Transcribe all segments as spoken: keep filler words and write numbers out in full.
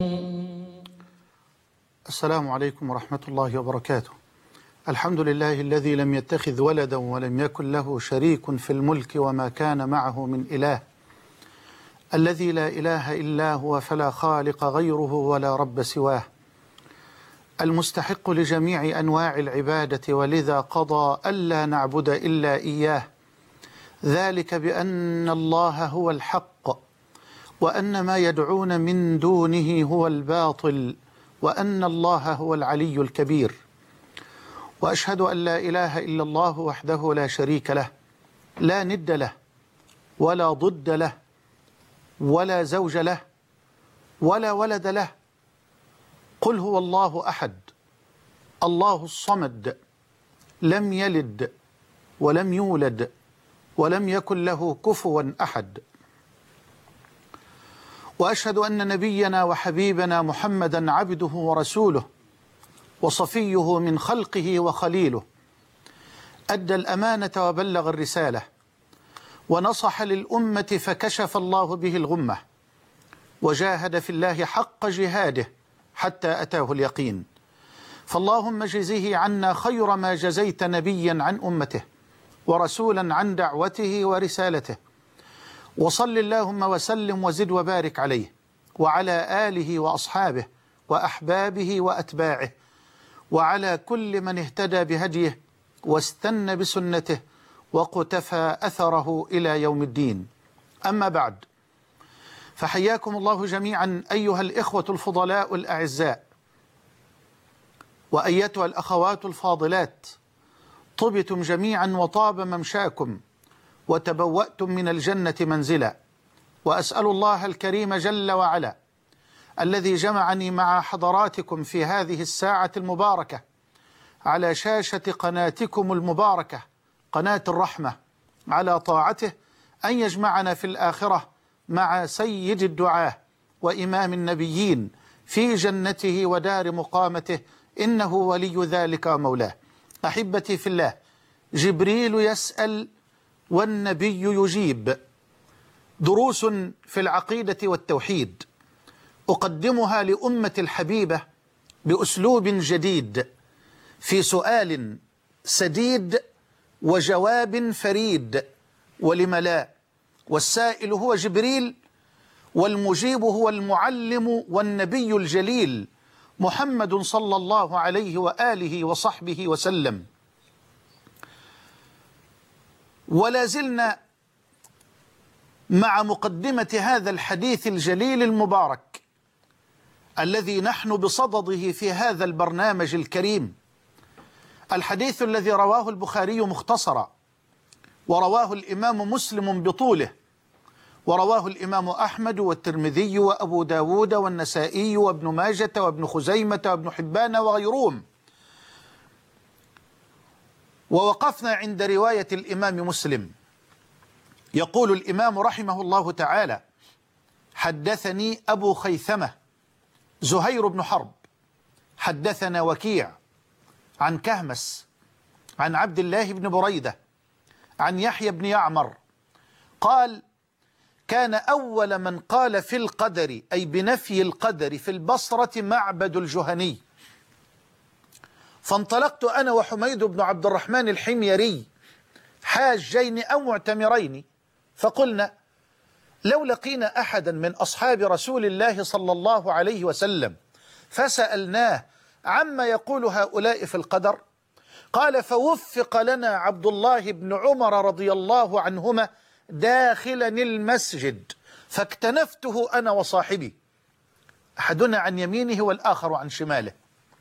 السلام عليكم ورحمة الله وبركاته. الحمد لله الذي لم يتخذ ولدا ولم يكن له شريك في الملك وما كان معه من إله، الذي لا إله إلا هو فلا خالق غيره ولا رب سواه، المستحق لجميع أنواع العبادة، ولذا قضى ألا نعبد إلا إياه، ذلك بأن الله هو الحق وأن ما يدعون من دونه هو الباطل وأن الله هو العلي الكبير. وأشهد أن لا إله إلا الله وحده لا شريك له، لا ند له ولا ضد له ولا زوج له ولا ولد له. قل هو الله أحد الله الصمد، لم يلد ولم يولد ولم يكن له كفوا أحد. وأشهد أن نبينا وحبيبنا محمدا عبده ورسوله وصفيه من خلقه وخليله، أدى الأمانة وبلغ الرسالة ونصح للأمة فكشف الله به الغمة، وجاهد في الله حق جهاده حتى أتاه اليقين. فاللهم جزه عنا خير ما جزيت نبيا عن أمته ورسولا عن دعوته ورسالته، وصل اللهم وسلم وزد وبارك عليه وعلى آله وأصحابه وأحبابه وأتباعه وعلى كل من اهتدى بهديه واستنى بسنته وقتفى أثره إلى يوم الدين. أما بعد، فحياكم الله جميعا أيها الإخوة الفضلاء الأعزاء، وأيتها الأخوات الفاضلات، طبتم جميعا وطاب ممشاكم وتبوأتم من الجنة منزلا. وأسأل الله الكريم جل وعلا الذي جمعني مع حضراتكم في هذه الساعة المباركة على شاشة قناتكم المباركة قناة الرحمة على طاعته، أن يجمعنا في الآخرة مع سيد الدعاة وإمام النبيين في جنته ودار مقامته، إنه ولي ذلك ومولاه. أحبتي في الله، جبريل يسأل والنبي يجيب، دروس في العقيدة والتوحيد أقدمها لأمة الحبيبة بأسلوب جديد، في سؤال سديد وجواب فريد، ولم لا؟ والسائل هو جبريل والمجيب هو المعلم والنبي الجليل محمد صلى الله عليه وآله وصحبه وسلم. ولا زلنا مع مقدمة هذا الحديث الجليل المبارك الذي نحن بصدده في هذا البرنامج الكريم، الحديث الذي رواه البخاري مختصرا، ورواه الإمام مسلم بطوله، ورواه الإمام أحمد والترمذي وأبو داود والنسائي وابن ماجة وابن خزيمة وابن حبان وغيرهم. ووقفنا عند رواية الإمام مسلم. يقول الإمام رحمه الله تعالى: حدثني أبو خيثمة زهير بن حرب حدثنا وكيع عن كهمس عن عبد الله بن بريدة عن يحيى بن يعمر قال: كان أول من قال في القدر، أي بنفي القدر، في البصرة معبد الجهني، فانطلقت أنا وحميد بن عبد الرحمن الحميري حاجين أو معتمرين، فقلنا: لو لقينا أحدا من أصحاب رسول الله صلى الله عليه وسلم فسألناه عما يقول هؤلاء في القدر، قال: فوفق لنا عبد الله بن عمر رضي الله عنهما داخلا المسجد، فاكتنفته أنا وصاحبي، أحدنا عن يمينه والآخر عن شماله،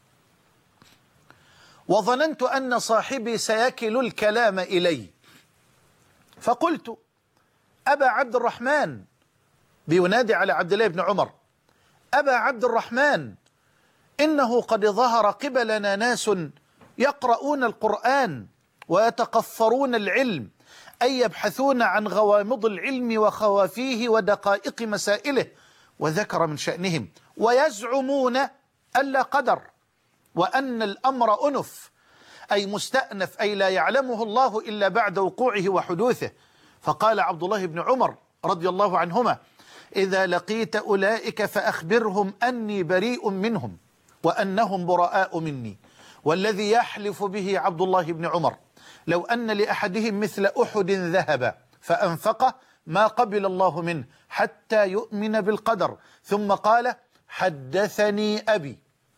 وظننت أن صاحبي سيكل الكلام إلي، فقلت: أبا عبد الرحمن، بينادي على عبد الله بن عمر: أبا عبد الرحمن، إنه قد ظهر قبلنا ناس يقرؤون القرآن ويتقفرون العلم، أي يبحثون عن غوامض العلم وخوافيه ودقائق مسائله، وذكر من شأنهم، ويزعمون ألا قدر، وأن الأمر أنف، أي مستأنف، أي لا يعلمه الله إلا بعد وقوعه وحدوثه. فقال عبد الله بن عمر رضي الله عنهما: إذا لقيت أولئك فأخبرهم أني بريء منهم وأنهم براء مني. والذي يحلف به عبد الله بن عمر لو أن لأحدهم مثل أحد ذهب فأنفقه ما قبل الله منه حتى يؤمن بالقدر. ثم قال: حدثني أبي.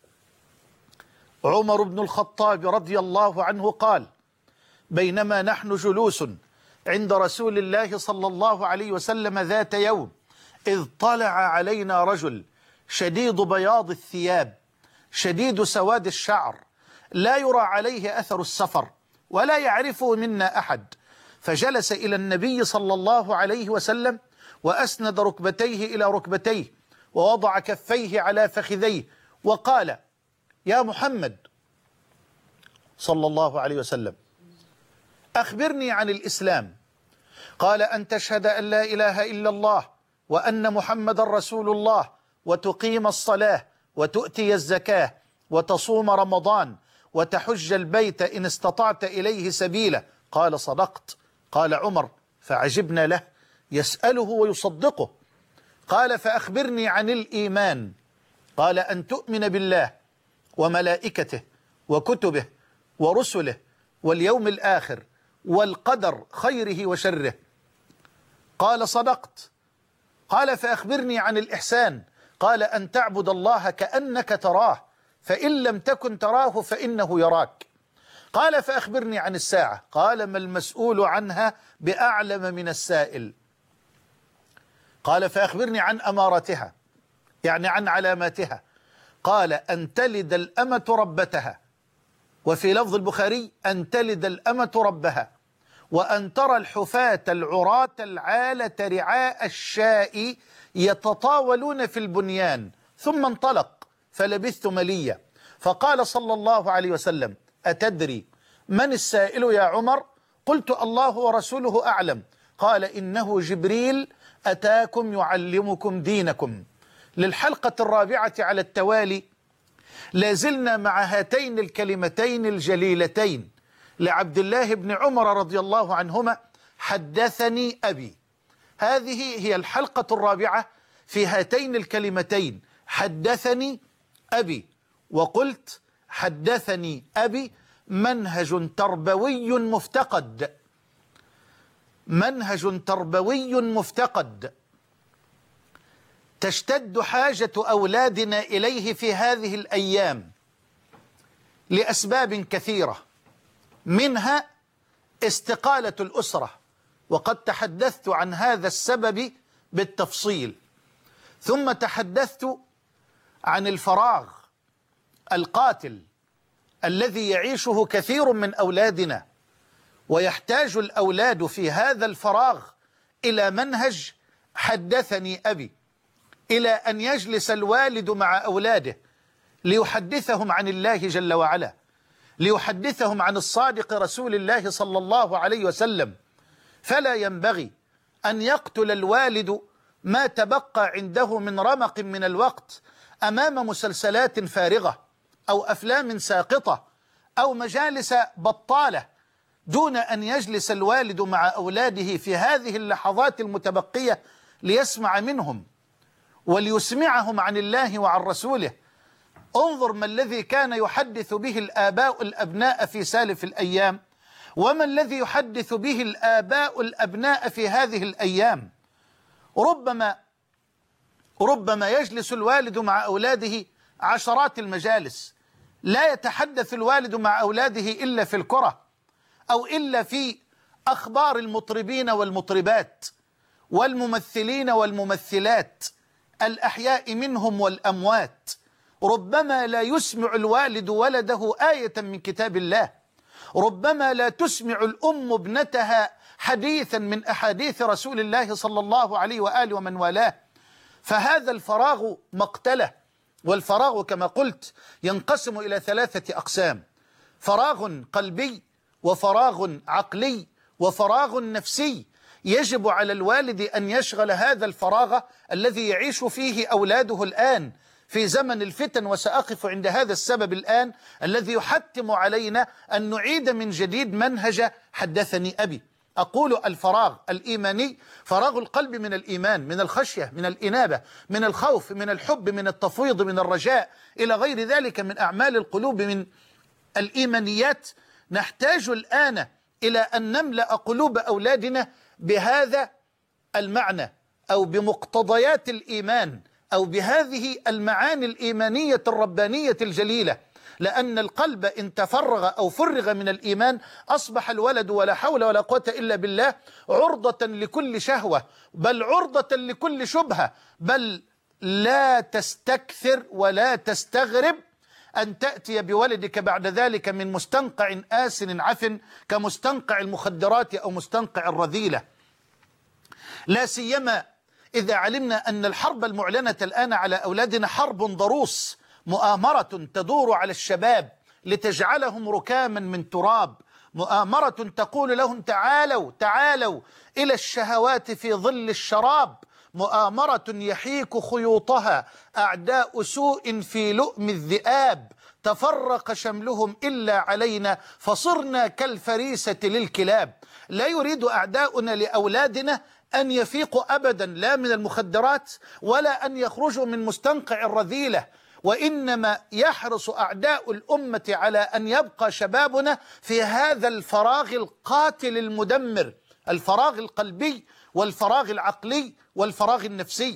عمر بن الخطاب رضي الله عنه قال: بينما نحن جلوس عند رسول الله صلى الله عليه وسلم ذات يوم إذ طلع علينا رجل شديد بياض الثياب شديد سواد الشعر لا يرى عليه أثر السفر ولا يعرفه منا أحد، فجلس إلى النبي صلى الله عليه وسلم وأسند ركبتيه إلى ركبتيه ووضع كفيه على فخذيه وقال: يا محمد صلى الله عليه وسلم أخبرني عن الإسلام. قال: أن تشهد أن لا إله إلا الله وأن محمد رسول الله وتقيم الصلاة وتؤتي الزكاة وتصوم رمضان وتحج البيت إن استطعت إليه سبيلا. قال: صدقت. قال عمر فعجبنا له يسأله ويصدقه. قال: فأخبرني عن الإيمان. قال: أن تؤمن بالله وملائكته وكتبه ورسله واليوم الآخر والقدر خيره وشره. قال: صدقت. قال: فأخبرني عن الإحسان. قال: أن تعبد الله كأنك تراه فإن لم تكن تراه فإنه يراك. قال: فأخبرني عن الساعة. قال: ما المسؤول عنها بأعلم من السائل. قال: فأخبرني عن أمارتها، يعني عن علاماتها. قال: أن تلد الأمة ربتها، وفي لفظ البخاري أن تلد الأمة ربها، وأن ترى الحفاة العراة العالة رعاء الشاء يتطاولون في البنيان. ثم انطلق فلبثت مليا، فقال صلى الله عليه وسلم: أتدري من السائل يا عمر؟ قلت: الله ورسوله أعلم. قال: إنه جبريل أتاكم يعلمكم دينكم. للحلقة الرابعة على التوالي لازلنا مع هاتين الكلمتين الجليلتين لعبد الله بن عمر رضي الله عنهما: حدثني أبي. هذه هي الحلقة الرابعة في هاتين الكلمتين: حدثني أبي. وقلت: حدثني أبي منهج تربوي مفتقد، منهج تربوي مفتقد تشتد حاجة أولادنا إليه في هذه الأيام لأسباب كثيرة، منها استقالة الأسرة، وقد تحدثت عن هذا السبب بالتفصيل. ثم تحدثت عن الفراغ القاتل الذي يعيشه كثير من أولادنا، ويحتاج الأولاد في هذا الفراغ إلى منهج حدثني أبي، إلى أن يجلس الوالد مع أولاده ليحدثهم عن الله جل وعلا، ليحدثهم عن الصادق رسول الله صلى الله عليه وسلم. فلا ينبغي أن يقتل الوالد ما تبقى عنده من رمق من الوقت أمام مسلسلات فارغة أو أفلام ساقطة أو مجالس بطالة، دون أن يجلس الوالد مع أولاده في هذه اللحظات المتبقية ليسمع منهم وليسمعهم عن الله وعن رسوله. انظر ما الذي كان يحدث به الآباء الأبناء في سالف الأيام، وما الذي يحدث به الآباء الأبناء في هذه الأيام. ربما ربما يجلس الوالد مع أولاده عشرات المجالس، لا يتحدث الوالد مع أولاده إلا في الكرة أو إلا في أخبار المطربين والمطربات والممثلين والممثلات الأحياء منهم والأموات. ربما لا يسمع الوالد ولده آية من كتاب الله، ربما لا تسمع الأم ابنتها حديثا من أحاديث رسول الله صلى الله عليه وآله ومن والاه. فهذا الفراغ مقتله. والفراغ كما قلت ينقسم إلى ثلاثة أقسام: فراغ قلبي، وفراغ عقلي، وفراغ نفسي. يجب على الوالد أن يشغل هذا الفراغ الذي يعيش فيه أولاده الآن في زمن الفتن. وسأقف عند هذا السبب الآن الذي يحتم علينا أن نعيد من جديد منهج حدثني أبي. أقول الفراغ الإيماني فراغ القلب من الإيمان، من الخشية، من الإنابة، من الخوف، من الحب، من التفويض، من الرجاء، إلى غير ذلك من أعمال القلوب من الإيمانيات. نحتاج الآن إلى أن نملأ قلوب أولادنا بهذا المعنى أو بمقتضيات الإيمان أو بهذه المعاني الإيمانية الربانية الجليلة، لأن القلب إن تفرغ أو فرغ من الإيمان أصبح الولد ولا حول ولا قوة إلا بالله عرضة لكل شهوة، بل عرضة لكل شبهة، بل لا تستكثر ولا تستغرب أن تأتي بولدك بعد ذلك من مستنقع آسن عفن كمستنقع المخدرات أو مستنقع الرذيلة، لا سيما إذا علمنا أن الحرب المعلنة الآن على أولادنا حرب ضروس، مؤامرة تدور على الشباب لتجعلهم ركاما من تراب، مؤامرة تقول لهم تعالوا تعالوا إلى الشهوات في ظل الشراب، مؤامرة يحيك خيوطها أعداء سوء في لؤم الذئاب، تفرق شملهم إلا علينا فصرنا كالفريسة للكلاب. لا يريد أعداؤنا لأولادنا أن يفيقوا أبدا لا من المخدرات ولا أن يخرجوا من مستنقع الرذيلة، وإنما يحرص أعداء الأمة على أن يبقى شبابنا في هذا الفراغ القاتل المدمر، الفراغ القلبي والفراغ العقلي والفراغ النفسي.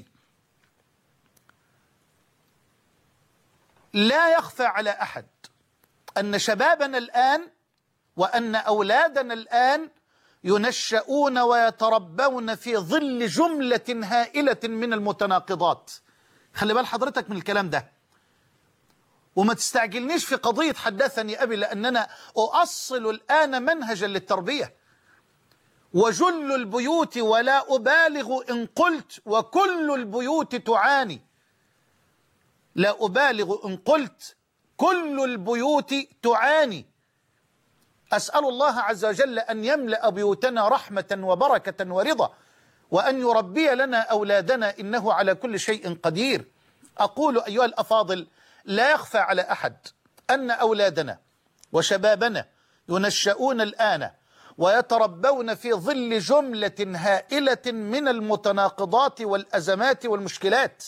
لا يخفى على أحد أن شبابنا الآن وأن أولادنا الآن ينشؤون ويتربون في ظل جملة هائلة من المتناقضات. خلي بال حضرتك من الكلام ده، وما تستعجلنيش في قضية حدثني أبي، لأننا أؤصل الآن منهجا للتربية. وجل البيوت ولا أبالغ إن قلت وكل البيوت تعاني، لا أبالغ إن قلت كل البيوت تعاني. أسأل الله عز وجل أن يملأ بيوتنا رحمة وبركة ورضا، وأن يربي لنا أولادنا إنه على كل شيء قدير. أقول أيها الأفاضل، لا يخفى على أحد أن أولادنا وشبابنا ينشؤون الآن ويتربون في ظل جملة هائلة من المتناقضات والأزمات والمشكلات،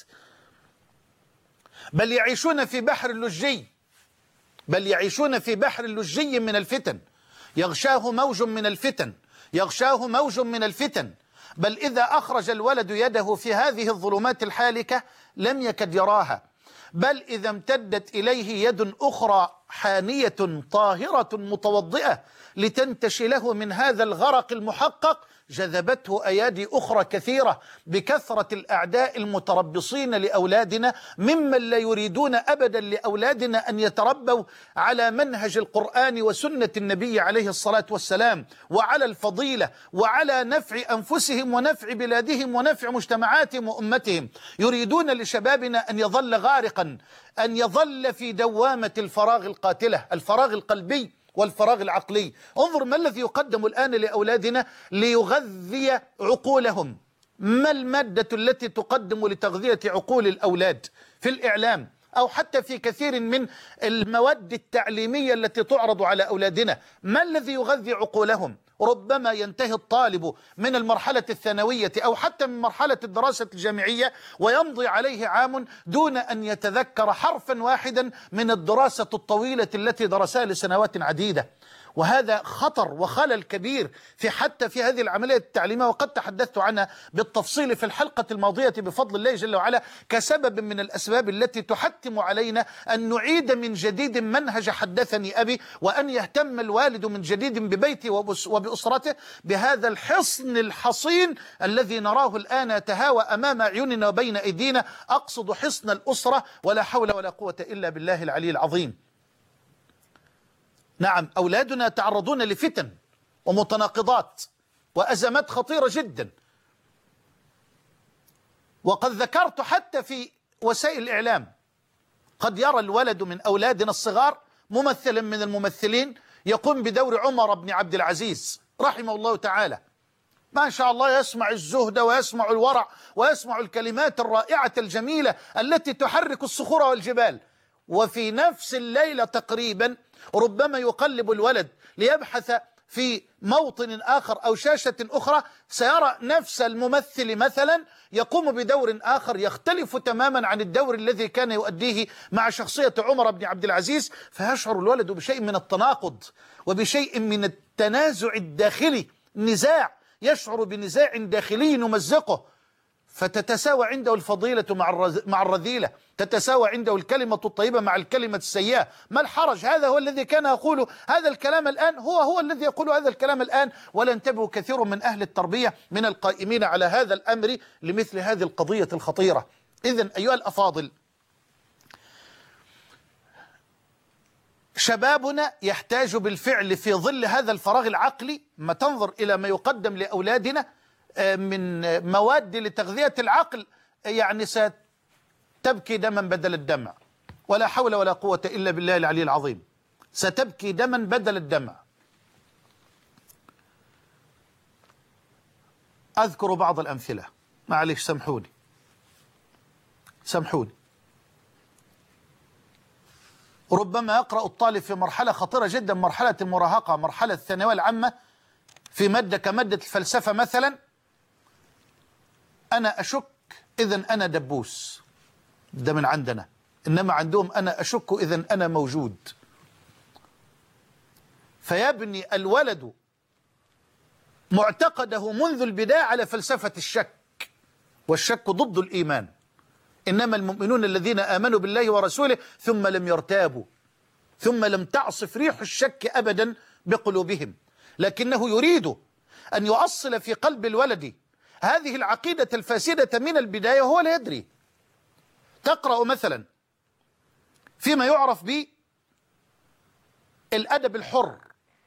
بل يعيشون في بحر اللجي بل يعيشون في بحر اللجي من الفتن، يغشاه موج من الفتن يغشاه موج من الفتن بل إذا أخرج الولد يده في هذه الظلمات الحالكة لم يكد يراها، بل إذا امتدت إليه يد أخرى حانية طاهرة متوضئة لتنتشي له من هذا الغرق المحقق جذبته أيادي أخرى كثيرة بكثرة الأعداء المتربصين لأولادنا، ممن لا يريدون أبدا لأولادنا أن يتربوا على منهج القرآن وسنة النبي عليه الصلاة والسلام، وعلى الفضيلة وعلى نفع أنفسهم ونفع بلادهم ونفع مجتمعاتهم وأمتهم. يريدون لشبابنا أن يظل غارقا، أن يظل في دوامة الفراغ القاتلة، الفراغ القلبي والفراغ العقلي. انظر ما الذي يقدم الآن لأولادنا ليغذي عقولهم. ما المادة التي تقدم لتغذية عقول الأولاد في الإعلام أو حتى في كثير من المواد التعليمية التي تعرض على أولادنا؟ ما الذي يغذي عقولهم؟ ربما ينتهي الطالب من المرحلة الثانوية أو حتى من مرحلة الدراسة الجامعية ويمضي عليه عام دون أن يتذكر حرفا واحدا من الدراسة الطويلة التي درسها لسنوات عديدة. وهذا خطر وخلل كبير في حتى في هذه العملية التعليمية، وقد تحدثت عنها بالتفصيل في الحلقة الماضية بفضل الله جل وعلا كسبب من الأسباب التي تحتم علينا أن نعيد من جديد منهج حدثني أبي، وأن يهتم الوالد من جديد ببيته وبأسرته بهذا الحصن الحصين الذي نراه الآن يتهاوى أمام أعيننا وبين أيدينا، أقصد حصن الأسرة، ولا حول ولا قوة إلا بالله العلي العظيم. نعم، أولادنا يتعرضون لفتن ومتناقضات وأزمات خطيرة جدا، وقد ذكرت حتى في وسائل الإعلام قد يرى الولد من أولادنا الصغار ممثلا من الممثلين يقوم بدور عمر بن عبد العزيز رحمه الله تعالى، ما شاء الله، يسمع الزهد ويسمع الورع ويسمع الكلمات الرائعة الجميلة التي تحرك الصخور والجبال، وفي نفس الليلة تقريبا ربما يقلب الولد ليبحث في موطن آخر أو شاشة أخرى سيرى نفس الممثل مثلا يقوم بدور آخر يختلف تماما عن الدور الذي كان يؤديه مع شخصية عمر بن عبد العزيز، فيشعر الولد بشيء من التناقض وبشيء من التنازع الداخلي، نزاع، يشعر بنزاع داخلي يمزقه، فتتساوى عنده الفضيلة مع مع الرذيلة، تتساوى عنده الكلمة الطيبة مع الكلمة السيئة. ما الحرج؟ هذا هو الذي كان يقول هذا الكلام الآن، هو هو الذي يقول هذا الكلام الآن. ولا ينتبه كثير من أهل التربية من القائمين على هذا الأمر لمثل هذه القضية الخطيرة. إذن أيها الأفاضل، شبابنا يحتاج بالفعل في ظل هذا الفراغ العقلي، ما تنظر إلى ما يقدم لأولادنا من مواد لتغذية العقل، يعني ستبكي دما بدل الدمع، ولا حول ولا قوة إلا بالله العلي العظيم، ستبكي دما بدل الدمع. أذكر بعض الأمثلة، معلش سامحوني سامحوني. ربما يقرأ الطالب في مرحلة خطيرة جدا، مرحلة المراهقة، مرحلة الثانوية العامة، في مادة كمادة الفلسفة مثلا، أنا أشك إذن أنا دبوس، ده من عندنا، إنما عندهم أنا أشك إذن أنا موجود. فيبني الولد معتقده منذ البداية على فلسفة الشك، والشك ضد الإيمان. إنما المؤمنون الذين آمنوا بالله ورسوله ثم لم يرتابوا، ثم لم تعصف ريح الشك أبدا بقلوبهم، لكنه يريد أن يؤصل في قلب الولد هذه العقيدة الفاسدة من البداية وهو لا يدري. تقرأ مثلا فيما يعرف بالأدب الحر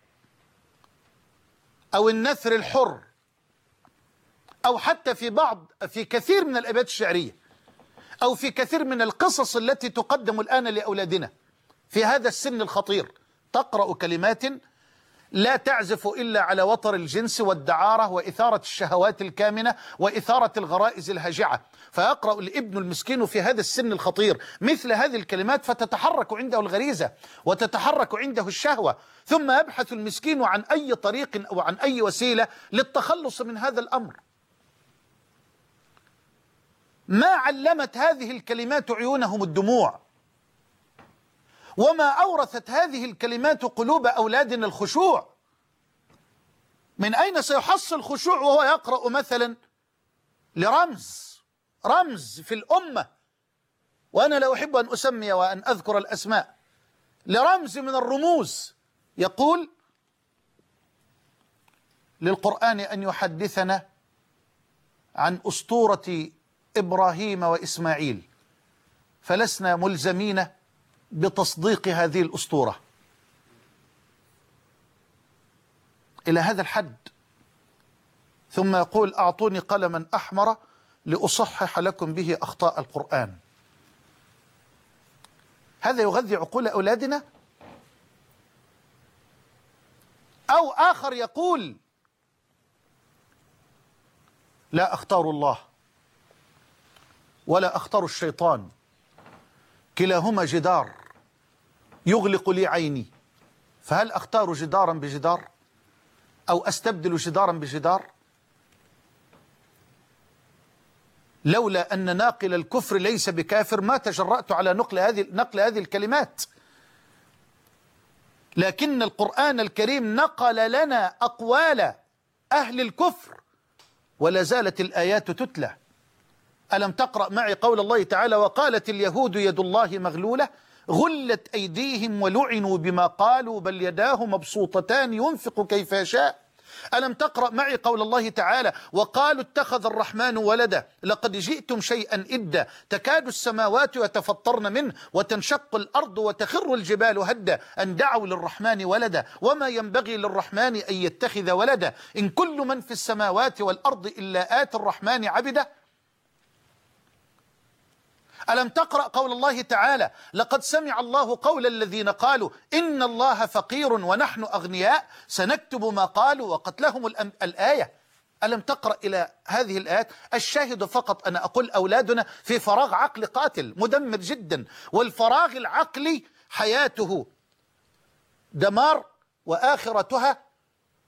أو النثر الحر، أو حتى في بعض في كثير من الأبيات الشعرية، أو في كثير من القصص التي تقدم الآن لأولادنا في هذا السن الخطير، تقرأ كلمات لا تعزف إلا على وتر الجنس والدعارة وإثارة الشهوات الكامنة وإثارة الغرائز الهاجعة. فيقرأ الابن المسكين في هذا السن الخطير مثل هذه الكلمات، فتتحرك عنده الغريزة وتتحرك عنده الشهوة، ثم يبحث المسكين عن أي طريق أو عن أي وسيلة للتخلص من هذا الأمر. ما علمت هذه الكلمات عيونهم الدموع، وما أورثت هذه الكلمات قلوب أولادنا الخشوع. من أين سيحصل خشوع وهو يقرأ مثلا لرمز رمز في الأمة، وأنا لا أحب أن أسمي وأن أذكر الأسماء، لرمز من الرموز، يقول للقرآن أن يحدثنا عن أسطورة إبراهيم وإسماعيل، فلسنا ملزمين بتصديق هذه الأسطورة. إلى هذا الحد. ثم يقول أعطوني قلما أحمر لأصحح لكم به أخطاء القرآن. هذا يغذي عقول أولادنا. أو آخر يقول لا أختار الله ولا أختار الشيطان، كلاهما جدار يغلق لي عيني، فهل أختار جدارا بجدار أو أستبدل جدارا بجدار؟ لولا أن ناقل الكفر ليس بكافر ما تجرأت على نقل هذه نقل هذه الكلمات، لكن القرآن الكريم نقل لنا أقوال أهل الكفر ولا زالت الآيات تتلى. ألم تقرأ معي قول الله تعالى وقالت اليهود يد الله مغلولة غلت أيديهم ولعنوا بما قالوا بل يداه مبسوطتان ينفق كيف يشاء. ألم تقرأ معي قول الله تعالى وقالوا اتخذ الرحمن ولدا لقد جئتم شيئا إدا تكاد السماوات يتفطرن منه وتنشق الأرض وتخر الجبال هدا أن دعوا للرحمن ولدا وما ينبغي للرحمن أن يتخذ ولدا إن كل من في السماوات والأرض إلا آتي الرحمن عبدا. ألم تقرأ قول الله تعالى لقد سمع الله قول الذين قالوا إن الله فقير ونحن أغنياء سنكتب ما قالوا وقتلهم الآية. ألم تقرأ إلى هذه الآيات؟ الشاهد فقط أنا أقول أولادنا في فراغ عقل قاتل مدمر جدا، والفراغ العقلي حياته دمار وآخرتها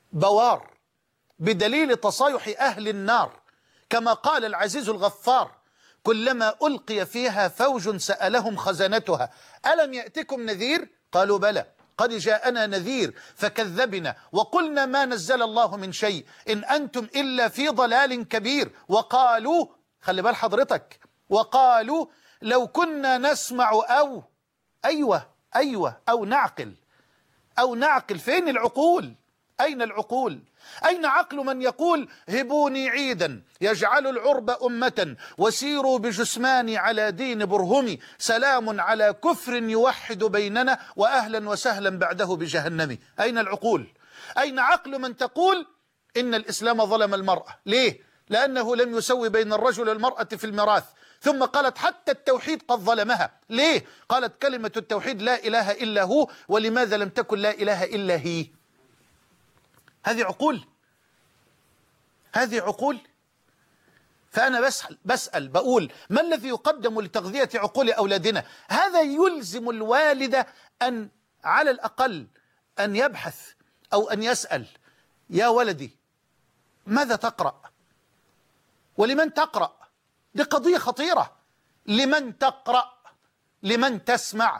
بوار بدليل تصايح أهل النار، كما قال العزيز الغفار: كلما ألقي فيها فوج سألهم خزنتها ألم يأتكم نذير؟ قالوا بلى قد جاءنا نذير فكذبنا وقلنا ما نزل الله من شيء إن أنتم إلا في ضلال كبير. وقالوا، خلي بال حضرتك، وقالوا لو كنا نسمع أو أيوة أيوة أو نعقل أو نعقل. فين العقول؟ أين العقول؟ أين عقل من يقول هبوني عيدا يجعل العرب أمة وسيروا بجسماني على دين برهمي سلام على كفر يوحد بيننا وأهلا وسهلا بعده بجهنم. أين العقول؟ أين عقل من تقول إن الإسلام ظلم المرأة؟ ليه؟ لأنه لم يسوي بين الرجل والمرأة في الميراث. ثم قالت حتى التوحيد قد ظلمها. ليه؟ قالت كلمة التوحيد لا إله إلا هو، ولماذا لم تكن لا إله إلا هي؟ هذه عقول؟ هذه عقول؟ فأنا بسأل, بسأل بقول ما الذي يقدم لتغذية عقول أولادنا؟ هذا يلزم الوالد أن على الأقل أن يبحث أو أن يسأل: يا ولدي ماذا تقرأ؟ ولمن تقرأ؟ دي قضية خطيرة. لمن تقرأ؟ لمن تسمع؟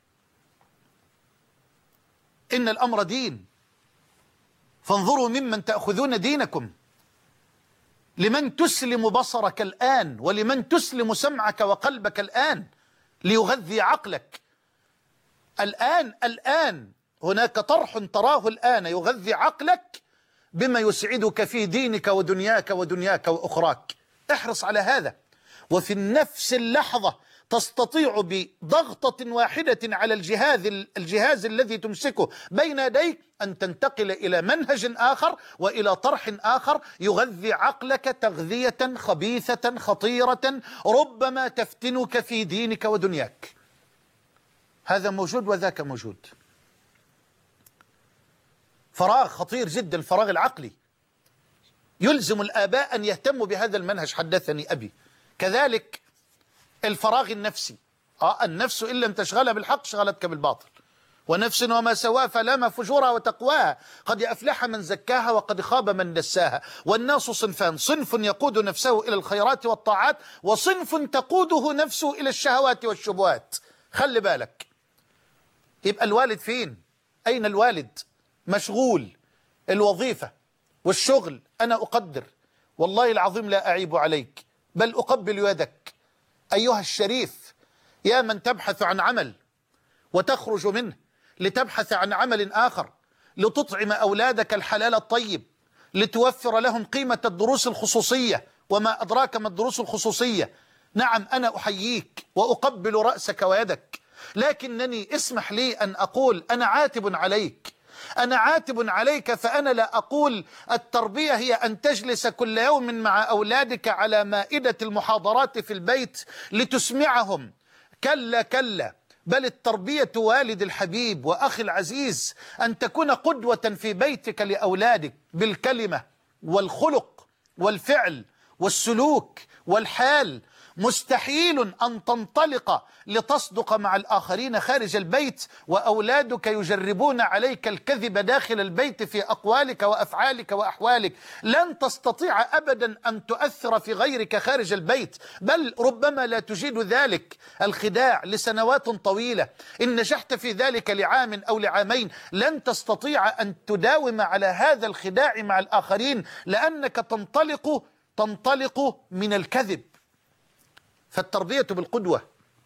إن الأمر دين، فانظروا ممن تأخذون دينكم. لمن تسلم بصرك الآن؟ ولمن تسلم سمعك وقلبك الآن ليغذي عقلك؟ الآن الآن هناك طرح تراه الآن يغذي عقلك بما يسعدك في دينك ودنياك ودنياك وأخراك. احرص على هذا. وفي النفس اللحظة تستطيع بضغطة واحدة على الجهاز الجهاز الذي تمسكه بين يديك أن تنتقل إلى منهج آخر وإلى طرح آخر يغذي عقلك تغذية خبيثة خطيرة ربما تفتنك في دينك ودنياك. هذا موجود وذاك موجود. فراغ خطير جدا، الفراغ العقلي. يلزم الآباء أن يهتموا بهذا المنهج، حدثني أبي. كذلك الفراغ النفسي. آه النفس إن لم تشغلها بالحق شغلتك بالباطل. ونفس وما سواها فلام فجورها وتقواها قد أفلح من زكاها وقد خاب من دساها. والناس صنفان: صنف يقود نفسه إلى الخيرات والطاعات، وصنف تقوده نفسه إلى الشهوات والشبهات. خلي بالك. يبقى الوالد فين؟ أين الوالد؟ مشغول. الوظيفة والشغل أنا أقدر، والله العظيم لا أعيب عليك، بل أقبل يدك أيها الشريف، يا من تبحث عن عمل وتخرج منه لتبحث عن عمل آخر لتطعم أولادك الحلال الطيب، لتوفر لهم قيمة الدروس الخصوصية. وما أدراك ما الدروس الخصوصية؟ نعم أنا أحييك وأقبل رأسك ويدك، لكنني اسمح لي أن أقول أنا عاتب عليك. أنا عاتب عليك، فأنا لا أقول التربية هي أن تجلس كل يوم مع أولادك على مائدة المحاضرات في البيت لتسمعهم. كلا كلا، بل التربية والد الحبيب وأخي العزيز أن تكون قدوة في بيتك لأولادك بالكلمة والخلق والفعل والسلوك والحال. مستحيل أن تنطلق لتصدق مع الآخرين خارج البيت وأولادك يجربون عليك الكذب داخل البيت في أقوالك وأفعالك وأحوالك. لن تستطيع أبدا أن تؤثر في غيرك خارج البيت، بل ربما لا تجيد ذلك الخداع لسنوات طويلة. إن نجحت في ذلك لعام أو لعامين لن تستطيع أن تداوم على هذا الخداع مع الآخرين، لأنك تنطلق تنطلق من الكذب. فالتربية بالقدوة.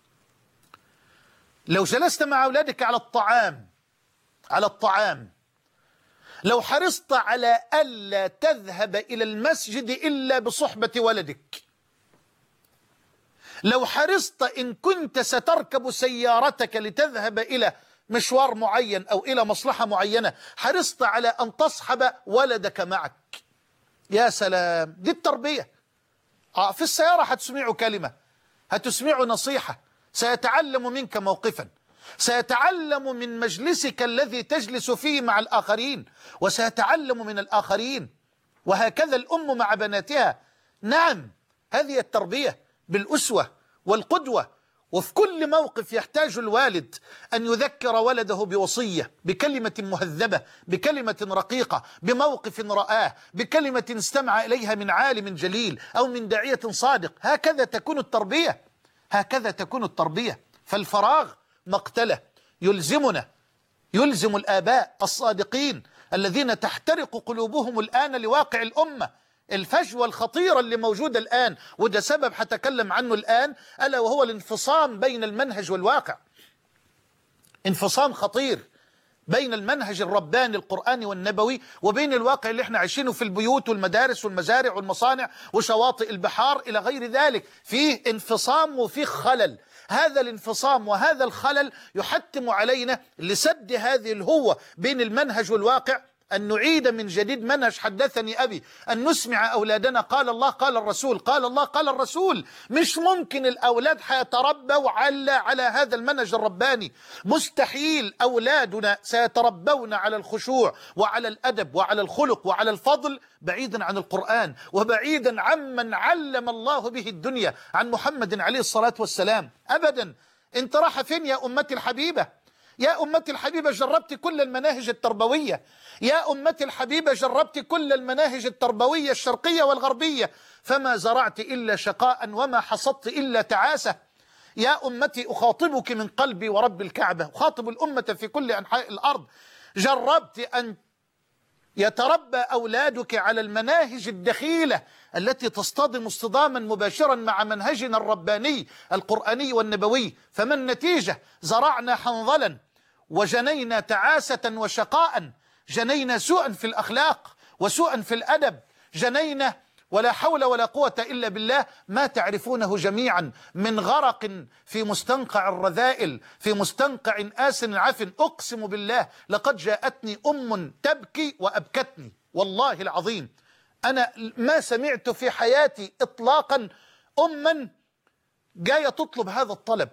لو جلست مع أولادك على الطعام على الطعام لو حرصت على ألا تذهب إلى المسجد إلا بصحبة ولدك، لو حرصت إن كنت ستركب سيارتك لتذهب إلى مشوار معين أو إلى مصلحة معينة، حرصت على أن تصحب ولدك معك. يا سلام، دي التربية. آه في السيارة هتسمعه كلمة، هتسمعه نصيحة، سيتعلم منك موقفا، سيتعلم من مجلسك الذي تجلس فيه مع الآخرين، وسيتعلم من الآخرين. وهكذا الأم مع بناتها. نعم، هذه التربية بالأسوة والقدوة وفي كل موقف يحتاج الوالد أن يذكر ولده بوصية، بكلمة مهذبة، بكلمة رقيقة، بموقف رآه، بكلمة استمع إليها من عالم جليل أو من داعية صادق. هكذا تكون التربية، هكذا تكون التربية. فالفراغ مقتله يلزمنا، يلزم الآباء الصادقين الذين تحترق قلوبهم الآن لواقع الأمة، الفجوة الخطيرة اللي موجودة الآن، وده سبب هتكلم عنه الآن، ألا وهو الانفصام بين المنهج والواقع. انفصام خطير بين المنهج الرباني القرآني والنبوي وبين الواقع اللي احنا عايشينه في البيوت والمدارس والمزارع والمصانع وشواطئ البحار إلى غير ذلك. فيه انفصام وفيه خلل. هذا الانفصام وهذا الخلل يحتم علينا لسد هذه الهوة بين المنهج والواقع أن نعيد من جديد منهج حدثني أبي، أن نسمع أولادنا قال الله قال الرسول، قال الله قال الرسول. مش ممكن الأولاد حيتربوا على على هذا المنهج الرباني، مستحيل. أولادنا سيتربون على الخشوع وعلى الأدب وعلى الخلق وعلى الفضل بعيدا عن القرآن وبعيدا عمن علم الله به الدنيا، عن محمد عليه الصلاة والسلام. أبدا. انت راح فين يا أمتي الحبيبة؟ يا أمتي الحبيبة جربت كل المناهج التربوية، يا أمتي الحبيبة جربت كل المناهج التربوية الشرقية والغربية، فما زرعت إلا شقاء وما حصدت إلا تعاسة. يا أمتي أخاطبك من قلبي ورب الكعبة، أخاطب الأمة في كل أنحاء الأرض. جربت أن يتربى أولادك على المناهج الدخيلة التي تصطدم اصطداما مباشرا مع منهجنا الرباني القرآني والنبوي؟ فما النتيجة؟ زرعنا حنظلا وجنينا تعاسة وشقاء، جنينا سوءا في الأخلاق وسوءا في الأدب، جنينا ولا حول ولا قوة إلا بالله ما تعرفونه جميعا من غرق في مستنقع الرذائل، في مستنقع آس عفن. أقسم بالله لقد جاءتني أم تبكي وأبكتني، والله العظيم أنا ما سمعت في حياتي إطلاقا أما جاية تطلب هذا الطلب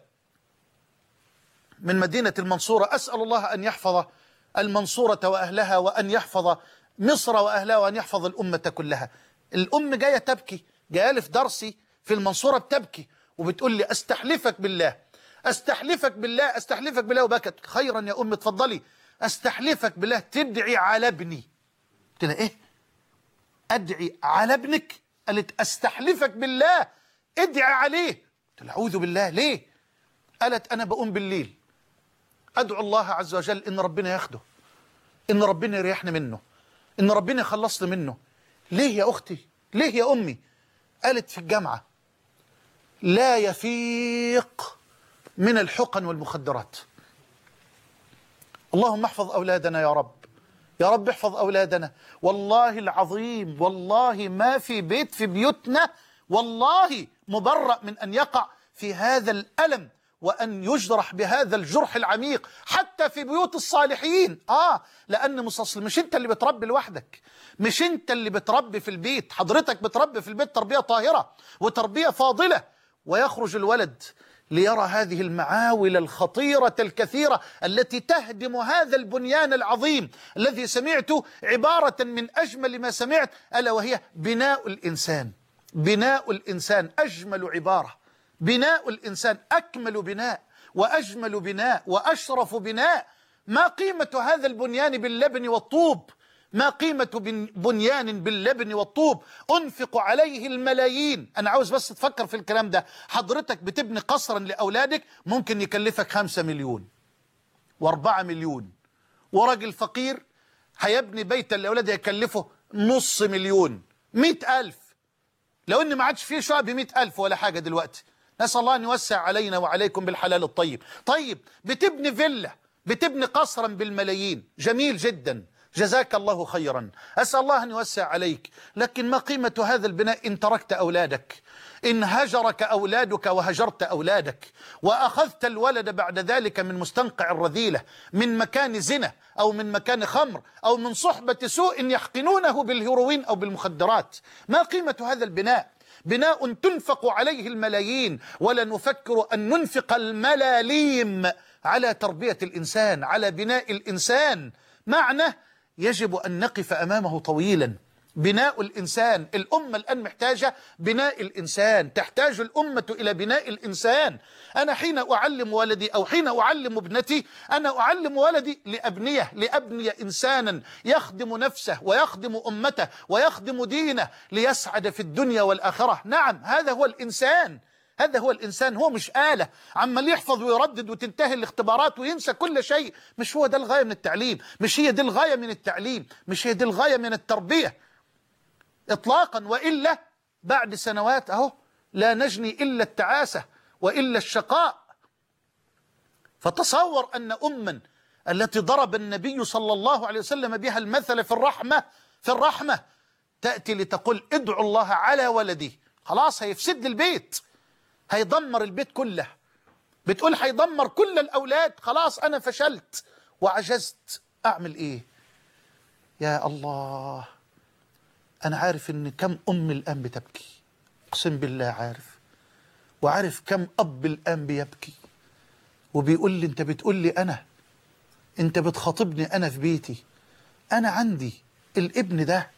من مدينة المنصورة. أسأل الله أن يحفظ المنصورة وأهلها وأن يحفظ مصر وأهلها وأن يحفظ الأمة كلها. الأم جاية تبكي، جاية لي في درسي في المنصورة بتبكي وبتقول لي أستحلفك بالله، أستحلفك بالله، أستحلفك بالله، وبكت. خيرا يا أم اتفضلي، أستحلفك بالله تدعي على ابني. قلت لها إيه؟ أدعي على ابنك؟ قالت أستحلفك بالله ادعي عليه. قلت لها أعوذ بالله ليه؟ قالت أنا بقوم بالليل أدعو الله عز وجل إن ربنا ياخده، إن ربنا يريحني منه، إن ربنا يخلصني منه. ليه يا أختي؟ ليه يا أمي؟ قالت في الجامعة لا يفيق من الحقن والمخدرات. اللهم احفظ أولادنا يا رب، يا رب احفظ أولادنا. والله العظيم والله ما في بيت في بيوتنا والله مبرأ من أن يقع في هذا الألم وأن يجرح بهذا الجرح العميق، حتى في بيوت الصالحين. آه لأن مصاصل مش أنت اللي بتربي لوحدك، مش أنت اللي بتربي في البيت، حضرتك بتربي في البيت تربية طاهرة وتربية فاضلة، ويخرج الولد ليرى هذه المعاول الخطيرة الكثيرة التي تهدم هذا البنيان العظيم الذي سمعته عبارة من أجمل ما سمعت، ألا وهي بناء الإنسان. بناء الإنسان أجمل عبارة، بناء الإنسان أكمل بناء وأجمل بناء وأشرف بناء. ما قيمة هذا البنيان باللبن والطوب؟ ما قيمة بنيان باللبن والطوب أنفق عليه الملايين؟ أنا عاوز بس تفكر في الكلام ده. حضرتك بتبني قصرا لأولادك ممكن يكلفك خمسة مليون واربعة مليون، وراجل فقير هيبني بيتا لأولاده يكلفه نص مليون، مئة ألف، لو إن ما عادش فيه شقق بمئة ألف ولا حاجة دلوقتي. نسأل الله أن يوسع علينا وعليكم بالحلال الطيب. طيب بتبني فيلا، بتبني قصرا بالملايين، جميل جدا، جزاك الله خيرا، أسأل الله أن يوسع عليك. لكن ما قيمة هذا البناء إن تركت أولادك، إن هجرك أولادك وهجرت أولادك، وأخذت الولد بعد ذلك من مستنقع الرذيلة، من مكان زنا أو من مكان خمر أو من صحبة سوء يحقنونه بالهيروين أو بالمخدرات. ما قيمة هذا البناء؟ بناء تنفق عليه الملايين، ولا نفكر أن ننفق الملاليم على تربية الإنسان، على بناء الإنسان. معنى يجب أن نقف أمامه طويلا، بناء الإنسان. الأمة الآن محتاجة بناء الإنسان، تحتاج الأمة إلى بناء الإنسان. أنا حين أعلم ولدي أو حين أعلم ابنتي، أنا أعلم ولدي لأبنيه لأبني إنسانا يخدم نفسه ويخدم أمته ويخدم دينه ليسعد في الدنيا والآخرة. نعم، هذا هو الإنسان، هذا هو الإنسان. هو مش آلة عمال يحفظ ويردد وتنتهي الاختبارات وينسى كل شيء. مش هو ده الغاية من التعليم، مش هي دي الغاية من التعليم، مش هي دي الغاية من التربية إطلاقا. وإلا بعد سنوات أهو لا نجني إلا التعاسة وإلا الشقاء. فتصور أن أما التي ضرب النبي صلى الله عليه وسلم بها المثل في الرحمة في الرحمة تأتي لتقول ادعوا الله على ولدي، خلاص هيفسد لي البيت، هيدمر البيت كله، بتقول هيدمر كل الأولاد، خلاص أنا فشلت وعجزت، أعمل إيه؟ يا الله، أنا عارف إن كم أم الآن بتبكي، أقسم بالله عارف، وعارف كم أب الآن بيبكي وبيقول لي أنت بتقول لي أنا، أنت بتخاطبني أنا في بيتي، أنا عندي الابن ده.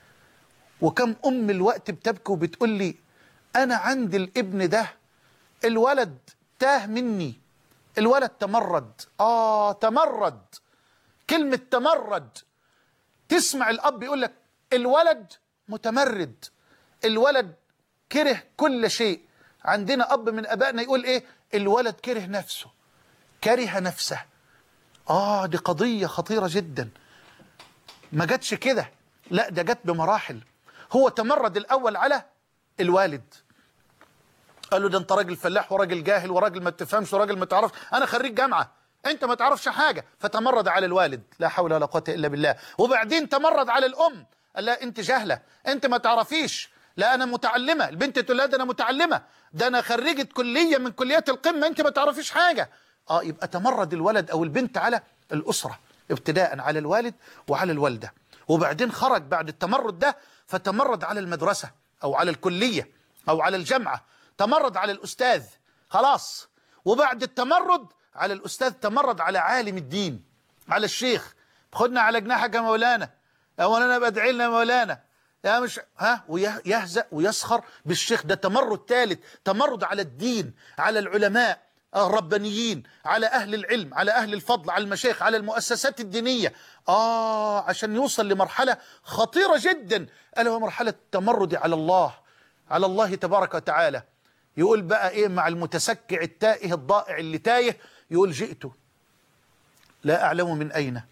وكم أم الوقت بتبكي وبتقول لي أنا عندي الابن ده، الولد تاه مني، الولد تمرد. آه تمرد، كلمة تمرد. تسمع الأب يقول لك الولد متمرد، الولد كره كل شيء. عندنا أب من أبائنا يقول إيه؟ الولد كره نفسه، كره نفسه. آه دي قضية خطيرة جدا. ما جاتش كده، لا ده جت بمراحل. هو تمرد الأول على الوالد، قال له ده انت راجل فلاح وراجل جاهل وراجل ما تفهمش وراجل ما تعرفش، انا خريج جامعه انت ما تعرفش حاجه، فتمرد على الوالد، لا حول ولا قوه الا بالله. وبعدين تمرد على الام، قال لا انت جاهله، انت ما تعرفيش، لا انا متعلمه، البنت تقول لا ده انا متعلمه، ده انا خريجه كليه من كليات القمه، انت ما تعرفيش حاجه. اه يبقى تمرد الولد او البنت على الاسره، ابتداء على الوالد وعلى الوالده. وبعدين خرج بعد التمرد ده فتمرد على المدرسه او على الكليه او على الجامعه، تمرد على الأستاذ، خلاص. وبعد التمرد على الأستاذ تمرد على عالم الدين، على الشيخ، خدنا على جناحك يا مولانا، يا مولانا بدعي لنا يا مولانا، يا مش ها، ويهزأ ويسخر بالشيخ. ده تمرد ثالث، تمرد على الدين، على العلماء الربانيين، على أهل العلم، على أهل الفضل، على المشايخ، على المؤسسات الدينية. آه عشان يوصل لمرحلة خطيرة جدا، ألا هو مرحلة التمرد على الله، على الله تبارك وتعالى. يقول بقى ايه مع المتسكع التائه الضائع اللي تايه؟ يقول جئت لا أعلم من أين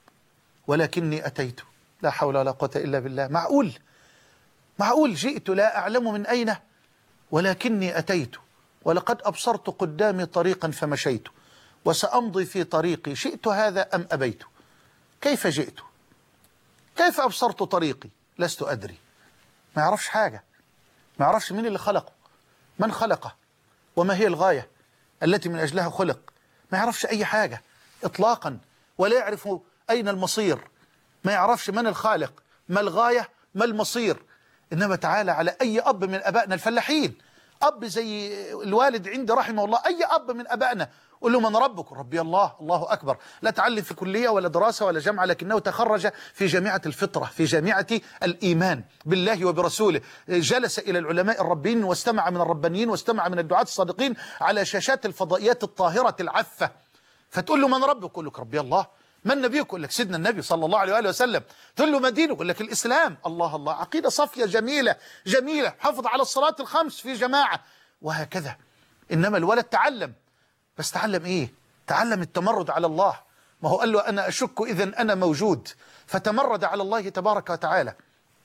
ولكني أتيت. لا حول ولا قوة إلا بالله. معقول معقول جئت لا أعلم من أين ولكني أتيت، ولقد أبصرت قدامي طريقا فمشيت، وسأمضي في طريقي شئت هذا أم أبيت. كيف جئت؟ كيف أبصرت طريقي؟ لست أدري. ما يعرفش حاجة، ما يعرفش مين اللي خلقه، من خلقه، وما هي الغاية التي من أجلها خلق. ما يعرفش أي حاجة إطلاقا، ولا يعرف أين المصير، ما يعرفش من الخالق، ما الغاية، ما المصير. إنما تعالى على أي أب من أبائنا الفلاحين، أب زي الوالد عندي رحمه الله، أي أب من أبائنا قل له من ربك؟ ربي الله، الله أكبر، لا تعلم في كلية ولا دراسة ولا جامعة، لكنه تخرج في جامعة الفطرة، في جامعة الإيمان بالله وبرسوله. جلس إلى العلماء الربين واستمع من الربانيين واستمع من الدعاة الصادقين على شاشات الفضائيات الطاهرة العفة. فتقول له من ربك؟ يقول لك ربي الله. من نبيك؟ يقول لك سيدنا النبي صلى الله عليه وآله وسلم. تقول له ما دينك؟ يقول لك الإسلام. الله الله، عقيدة صافية جميلة جميلة، حافظ على الصلاة الخمس في جماعة، وهكذا. إنما الولد تعلم، بس تعلم إيه؟ تعلم التمرد على الله. ما هو قال له أنا أشك إذن أنا موجود، فتمرد على الله تبارك وتعالى.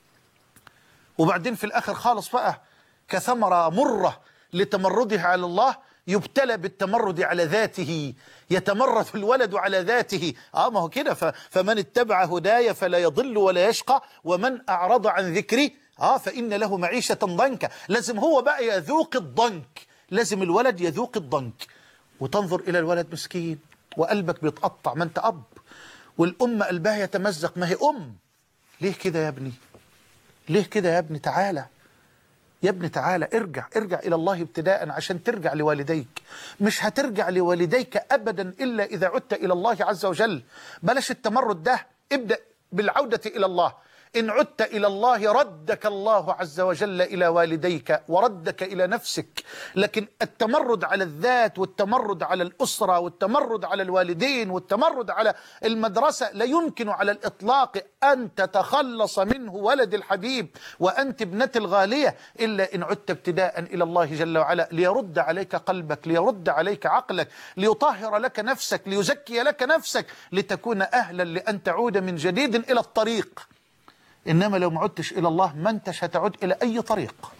وبعدين في الآخر خالص بقى كثمرة مرة لتمرده على الله، يبتلى بالتمرد على ذاته، يتمرد الولد على ذاته. آه ما هو كده، فمن اتبع هدايا فلا يضل ولا يشقى ومن أعرض عن ذكري آه فإن له معيشة ضنكا. لازم هو بقى يذوق الضنك، لازم الولد يذوق الضنك. وتنظر إلى الولد مسكين وقلبك بيتقطع، ما أنت أب، والأم قلبها يتمزق، ما هي أم. ليه كده يا ابني؟ ليه كده يا ابني؟ تعالى يا ابني تعالى، ارجع ارجع إلى الله ابتداء عشان ترجع لوالديك. مش هترجع لوالديك أبدا إلا إذا عدت إلى الله عز وجل. بلاش التمرد ده، ابدأ بالعودة إلى الله. إن عدت إلى الله ردك الله عز وجل إلى والديك وردك إلى نفسك. لكن التمرد على الذات والتمرد على الأسرة والتمرد على الوالدين والتمرد على المدرسة لا يمكن على الإطلاق أن تتخلص منه ولد الحبيب وأنت ابنة الغالية إلا إن عدت ابتداء إلى الله جل وعلا ليرد عليك قلبك، ليرد عليك عقلك، ليطهر لك نفسك، ليزكي لك نفسك، لتكون أهلا لأن تعود من جديد إلى الطريق. إنما لو ما عدتش إلى الله ما أنتش هتعود إلى أي طريق.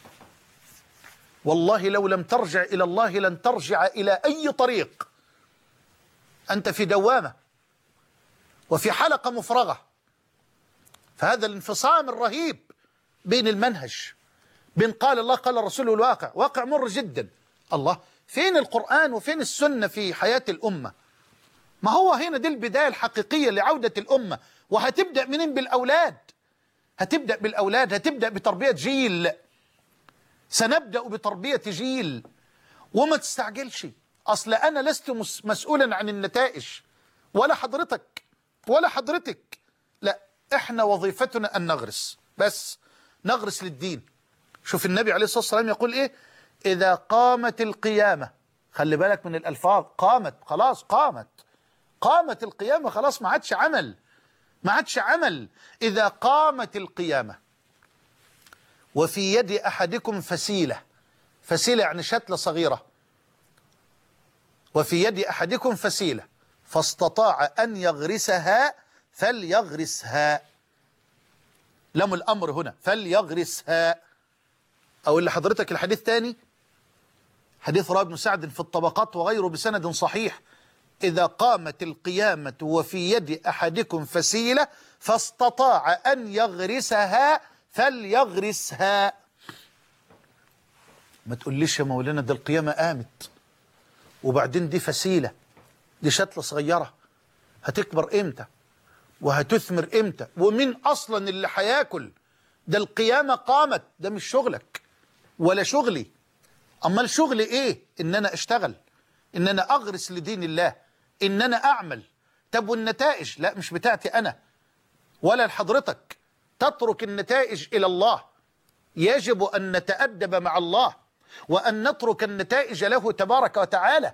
والله لو لم ترجع إلى الله لن ترجع إلى أي طريق. أنت في دوامة وفي حلقة مفرغة. فهذا الانفصام الرهيب بين المنهج، بين قال الله قال الرسول والواقع، واقع مر جدا. الله، فين القرآن وفين السنة في حياة الأمة؟ ما هو هنا دي البداية الحقيقية لعودة الأمة. وهتبدأ منين؟ بالأولاد. هتبدأ بالأولاد، هتبدأ بتربية جيل. سنبدأ بتربية جيل. وما تستعجلش، أصل أنا لست مسؤولا عن النتائج ولا حضرتك ولا حضرتك. لا، إحنا وظيفتنا أن نغرس، بس نغرس للدين. شوف النبي عليه الصلاة والسلام يقول إيه؟ إذا قامت القيامة، خلي بالك من الألفاظ، قامت، خلاص قامت قامت القيامة، خلاص ما عادش عمل، ما عادش عمل. إذا قامت القيامة وفي يد أحدكم فسيلة، فسيلة يعني شتلة صغيرة، وفي يد أحدكم فسيلة فاستطاع أن يغرسها فليغرسها. لم الأمر هنا فليغرسها. أو اللي حضرتك الحديث تاني، حديث رواه ابن سعد في الطبقات وغيره بسند صحيح: إذا قامت القيامة وفي يد أحدكم فسيلة فاستطاع أن يغرسها فليغرسها. ما تقوليش يا مولانا ده القيامة قامت وبعدين دي فسيلة، دي شتلة صغيرة، هتكبر إمتى وهتثمر إمتى ومين أصلا اللي هياكل؟ ده القيامة قامت، ده مش شغلك ولا شغلي. أمال شغلي إيه؟ إن أنا أشتغل، إن أنا أغرس لدين الله، إن أنا أعمل. طب والنتائج؟ لا، مش بتاعتي أنا ولا لحضرتك. تترك النتائج إلى الله. يجب أن نتأدب مع الله وأن نترك النتائج له تبارك وتعالى.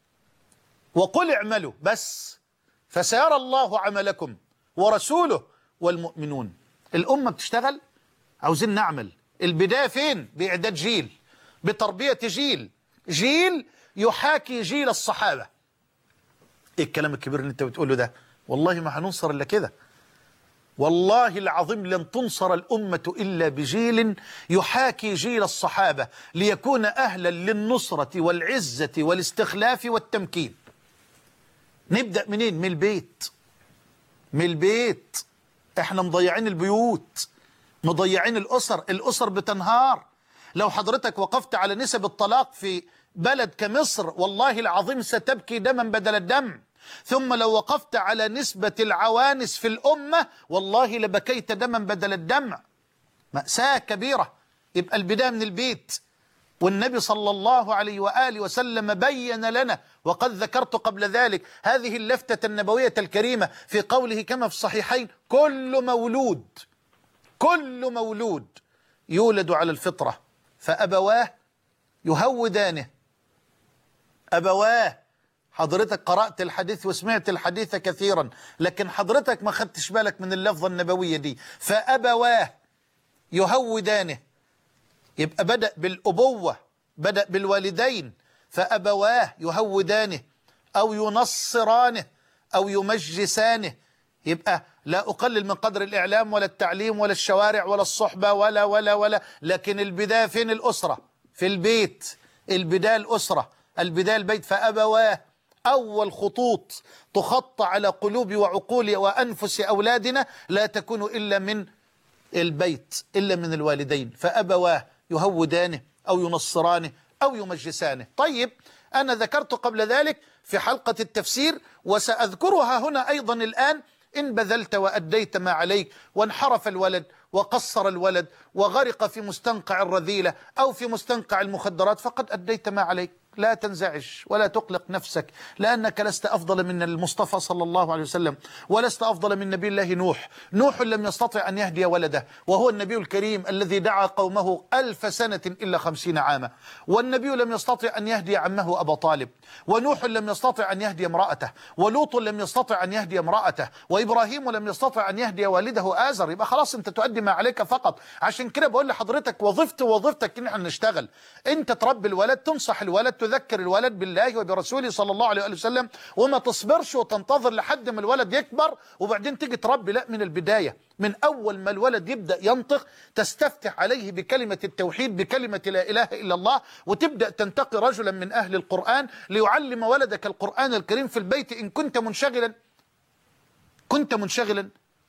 وقل اعملوا بس فسيرى الله عملكم ورسوله والمؤمنون. الأمة بتشتغل، عاوزين نعمل. البداية فين؟ بإعداد جيل، بتربية جيل، جيل يحاكي جيل الصحابة. ايه الكلام الكبير اللي انت بتقوله ده؟ والله ما هننصر الا كده، والله العظيم لن تنصر الأمة إلا بجيل يحاكي جيل الصحابة ليكون أهلا للنصرة والعزة والاستخلاف والتمكين. نبدأ منين؟ من البيت، من البيت. احنا مضيعين البيوت، مضيعين الأسر، الأسر بتنهار. لو حضرتك وقفت على نسب الطلاق في بلد كمصر والله العظيم ستبكي دما بدل الدم. ثم لو وقفت على نسبة العوانس في الأمة والله لبكيت دما بدل الدمع. مأساة كبيرة. يبقى البداية من البيت. والنبي صلى الله عليه وآله وسلم بين لنا، وقد ذكرت قبل ذلك هذه اللفتة النبوية الكريمة في قوله كما في الصحيحين: كل مولود كل مولود يولد على الفطرة فأبواه يهودانه. أبواه. حضرتك قرأت الحديث وسمعت الحديث كثيرا، لكن حضرتك ما خدتش بالك من اللفظة النبوية دي. فأبواه يهودانه، يبقى بدأ بالأبوة، بدأ بالوالدين. فأبواه يهودانه أو ينصرانه أو يمجسانه. يبقى لا أقلل من قدر الإعلام ولا التعليم ولا الشوارع ولا الصحبة ولا ولا ولا لكن البداية فين؟ الأسرة، في البيت. البداية الأسرة، البداية البيت. فأبواه، أول خطوط تخط على قلوب وعقول وأنفس أولادنا لا تكون إلا من البيت، إلا من الوالدين. فأبواه يهودانه أو ينصرانه أو يمجسانه. طيب، أنا ذكرت قبل ذلك في حلقة التفسير وسأذكرها هنا أيضا الآن: إن بذلت وأديت ما عليك وانحرف الولد وقصر الولد وغرق في مستنقع الرذيلة أو في مستنقع المخدرات فقد أديت ما عليك. لا تنزعج ولا تقلق نفسك، لأنك لست أفضل من المصطفى صلى الله عليه وسلم، ولست أفضل من نبي الله نوح. نوح لم يستطع أن يهدي ولده، وهو النبي الكريم الذي دعا قومه ألف سنة إلا خمسين عاما. والنبي لم يستطع أن يهدي عمه أبا طالب، ونوح لم يستطع أن يهدي امرأته، ولوط لم يستطع أن يهدي امرأته، وإبراهيم لم يستطع أن يهدي والده آزر. يبقى خلاص أنت تؤدي ما عليك فقط. عشان كده بقول لحضرتك وظيفتي ووظيفتك إن احنا نشتغل. أنت تربي الولد، تنصح الولد، تذكر الولد بالله وبرسوله صلى الله عليه وسلم، وما تصبرش وتنتظر لحد ما الولد يكبر وبعدين تيجي تربي. لا، من البداية، من أول ما الولد يبدأ ينطق تستفتح عليه بكلمة التوحيد، بكلمة لا إله إلا الله، وتبدأ تنتقي رجلا من أهل القرآن ليعلم ولدك القرآن الكريم في البيت. إن كنت منشغلا كنت منشغلا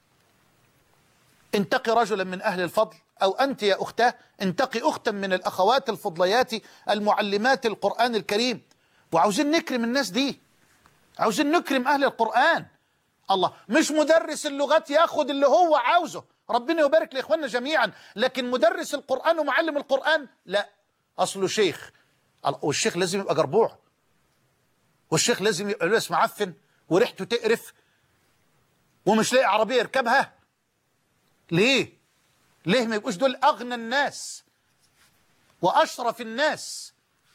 انتقي رجلا من أهل الفضل، أو أنت يا أختاه انتقي أختا من الأخوات الفضليات المعلمات القرآن الكريم. وعاوزين نكرم الناس دي، عاوزين نكرم أهل القرآن. الله، مش مدرس اللغات ياخد اللي هو عاوزه، ربنا يبارك لإخواننا جميعا، لكن مدرس القرآن ومعلم القرآن لا، أصله شيخ، والشيخ لازم يبقى جربوع، والشيخ لازم يبقى لابس معفن وريحته تقرف ومش لاقي عربية يركبها. ليه؟ ليه ما يبقوش دول أغنى الناس وأشرف الناس؟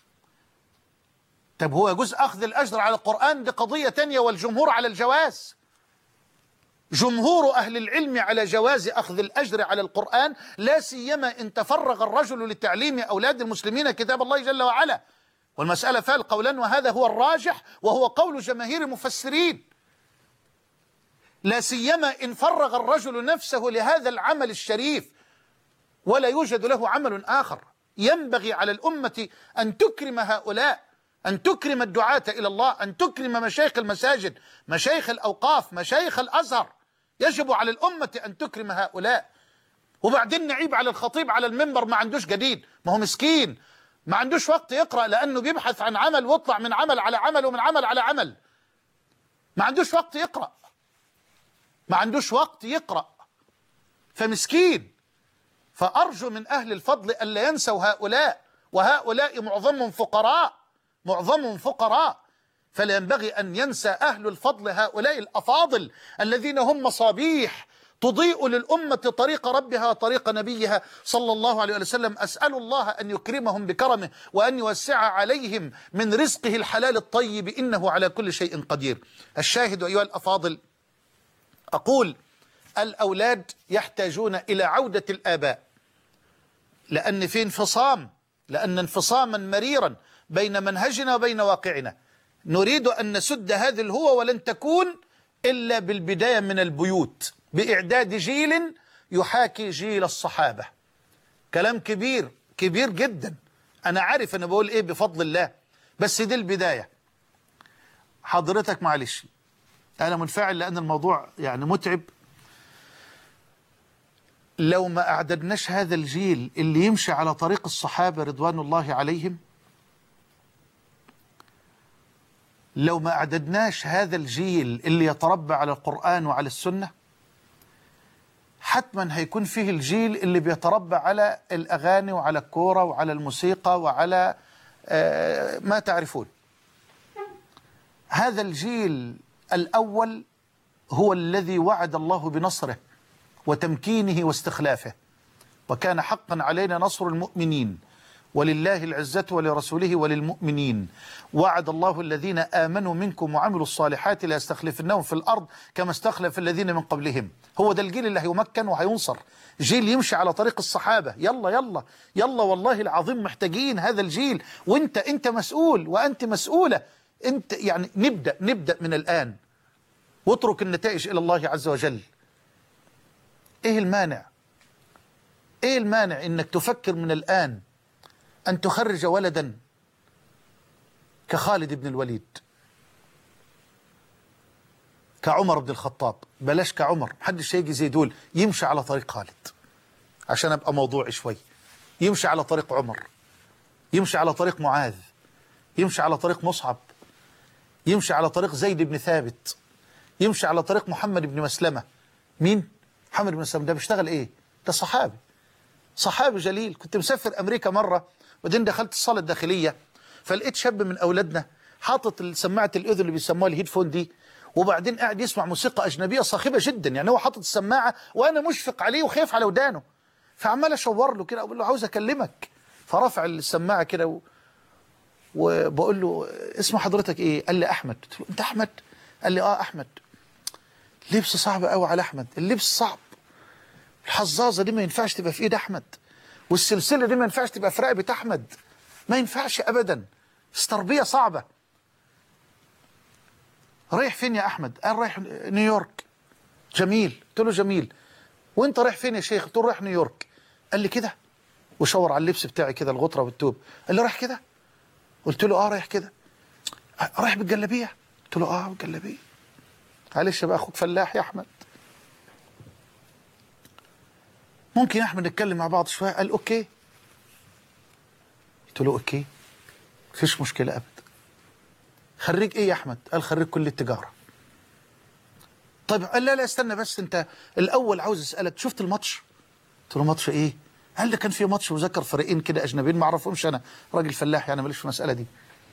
طب هو يجوز أخذ الأجر على القرآن؟ دي قضية تانية، والجمهور على الجواز. جمهور أهل العلم على جواز أخذ الأجر على القرآن، لا سيما إن تفرغ الرجل لتعليم أولاد المسلمين كتاب الله جل وعلا. والمسألة فيها القولان، وهذا هو الراجح وهو قول جماهير المفسرين. لا سيما إن فرغ الرجل نفسه لهذا العمل الشريف ولا يوجد له عمل آخر. ينبغي على الأمة أن تكرم هؤلاء، أن تكرم الدعاة إلى الله، أن تكرم مشايخ المساجد، مشايخ الأوقاف، مشايخ الأزهر. يجب على الأمة أن تكرم هؤلاء. وبعدين نعيب على الخطيب على المنبر ما عندوش جديد، ما هو مسكين، ما عندوش وقت يقرأ لأنه بيبحث عن عمل واطلع من عمل على عمل ومن عمل على عمل. ما عندوش وقت يقرأ، ما عندوش وقت يقرأ، فمسكين. فأرجو من أهل الفضل ألا ينسوا هؤلاء، وهؤلاء معظمهم فقراء، معظمهم فقراء، فلا ينبغي أن ينسى أهل الفضل هؤلاء الأفاضل الذين هم مصابيح تضيء للأمة طريق ربها وطريق نبيها صلى الله عليه وسلم. أسأل الله أن يكرمهم بكرمه وأن يوسع عليهم من رزقه الحلال الطيب، إنه على كل شيء قدير. الشاهد أيها الأفاضل، أقول الأولاد يحتاجون إلى عودة الآباء، لأن في انفصام، لأن انفصاما مريرا بين منهجنا وبين واقعنا. نريد أن نسد هذه الهوة، ولن تكون إلا بالبداية من البيوت، بإعداد جيل يحاكي جيل الصحابة. كلام كبير كبير جدا، أنا عارف أنا بقول إيه بفضل الله، بس دي البداية. حضرتك معلش أنا منفعل لأن الموضوع يعني متعب. لو ما أعددناش هذا الجيل اللي يمشي على طريق الصحابة رضوان الله عليهم، لو ما أعددناش هذا الجيل اللي يتربى على القرآن وعلى السنة، حتما هيكون فيه الجيل اللي بيتربى على الأغاني وعلى الكورة وعلى الموسيقى وعلى آه ما تعرفون. هذا الجيل الأول هو الذي وعد الله بنصره وتمكينه واستخلافه، وكان حقا علينا نصر المؤمنين، ولله العزة ولرسوله وللمؤمنين. وعد الله الذين آمنوا منكم وعملوا الصالحات ليستخلفنهم في الأرض كما استخلف الذين من قبلهم. هو ده الجيل اللي هيمكن وهينصر، جيل يمشي على طريق الصحابة. يلا يلا يلا، والله العظيم محتاجين هذا الجيل، وانت انت مسؤول وانت مسؤولة. انت يعني نبدأ نبدأ من الآن، واترك النتائج إلى الله عز وجل. ايه المانع؟ ايه المانع انك تفكر من الآن أن تخرج ولدا كخالد بن الوليد، كعمر بن الخطاب، بلاش كعمر، محدش هيجي زي دول، يمشي على طريق خالد عشان أبقى موضوعي شوي، يمشي على طريق عمر، يمشي على طريق معاذ، يمشي على طريق مصعب، يمشي على طريق زيد بن ثابت، يمشي على طريق محمد بن مسلمة. مين؟ محمد بن مسلمة ده بيشتغل ايه؟ ده صحابي، صحابي جليل. كنت مسافر أمريكا مرة، وبعدين دخلت الصالة الداخلية، فلقيت شاب من أولادنا حاطط سماعة الأذن اللي بيسموها الهيدفون دي، وبعدين قاعد يسمع موسيقى أجنبية صاخبة جدا. يعني هو حاطط السماعة وأنا مشفق عليه وخايف على ودانه، فعمال أشور له كده أقول له عاوز أكلمك، فرفع السماعة كده و... وبقول له اسم حضرتك إيه؟ قال لي أحمد. قلت له أنت أحمد؟ قال لي آه أحمد. لبس صعب قوي على أحمد، اللبس صعب، الحظاظة دي ما ينفعش تبقى في إيد أحمد، والسلسلة دي ما ينفعش تبقى في رقبة أحمد، ما ينفعش أبدا، تربية صعبة. رايح فين يا أحمد؟ قال رايح نيويورك. جميل. قلت له جميل. وأنت رايح فين يا شيخ؟ قلت له رايح نيويورك. قال لي كده وشاور على اللبس بتاعي كده، الغطرة والتوب. قال لي رايح كده؟ قلت له آه رايح كده. رايح بالجلابية؟ قلت له آه بالجلابية. معلش بقى أخوك فلاح يا أحمد، ممكن يا أحمد نتكلم مع بعض شوية؟ قال أوكي. قلت له أوكي مفيش مشكلة أبدا. خريج إيه يا أحمد؟ قال خريج كلية التجارة. طيب قال لا لا استنى بس، أنت الأول عاوز أسألك شفت الماتش؟ قلت له ماتش إيه؟ قال ده كان في ماتش وذكر فريقين كده أجنبيين ما أعرفهمش، أنا راجل فلاح يعني ماليش في المسألة دي.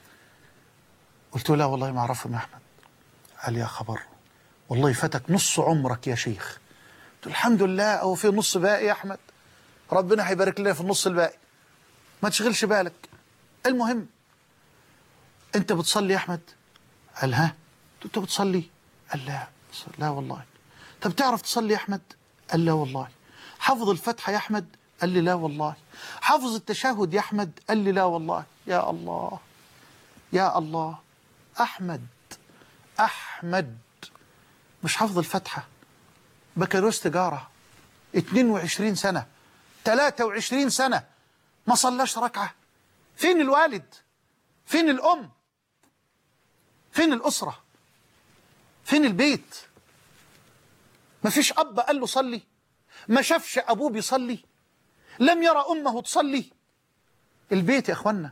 قلت له لا والله ما أعرفهم يا أحمد. قال يا خبر، والله فاتك نص عمرك يا شيخ. قلت له الحمد لله، أو في نص باقي يا أحمد، ربنا هيبارك لنا في النص الباقي، ما تشغلش بالك. المهم أنت بتصلي يا أحمد؟ قال ها. قلت له أنت بتصلي؟ قال لا لا والله. طب تعرف تصلي يا أحمد؟ قال لا والله. حافظ الفتحة يا أحمد؟ قال لي لا والله. حافظ التشهد يا أحمد؟ قال لي لا والله. يا الله يا الله، أحمد أحمد مش حافظ الفتحة، بكالوريوس تجارة، اتنين وعشرين سنة، تلاتة وعشرين سنة، ما صلاش ركعة. فين الوالد؟ فين الأم؟ فين الأسرة؟ فين البيت؟ ما فيش أب قال له صلي؟ ما شافش أبوه بيصلي؟ لم يرى أمه تصلي؟ البيت يا أخوانا،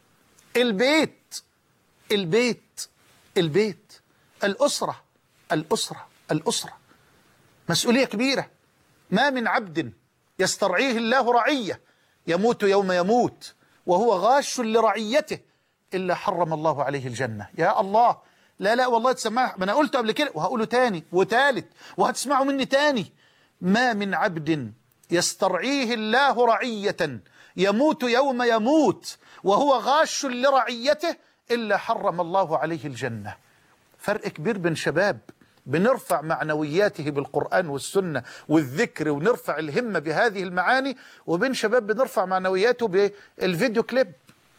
البيت البيت البيت الأسرة الأسرة الأسرة مسؤولية كبيرة. ما من عبد يسترعيه الله رعية يموت يوم يموت وهو غاش لرعيته إلا حرم الله عليه الجنة. يا الله، لا لا والله تسمعها، ما أنا قلته قبل كده وهقوله تاني وتالت وهتسمعوا مني تاني. ما من عبد يسترعيه الله رعية يموت يوم يموت وهو غاش لرعيته إلا حرم الله عليه الجنة. فرق كبير بين شباب بنرفع معنوياته بالقرآن والسنة والذكر ونرفع الهمة بهذه المعاني، وبين شباب بنرفع معنوياته بالفيديو كليب.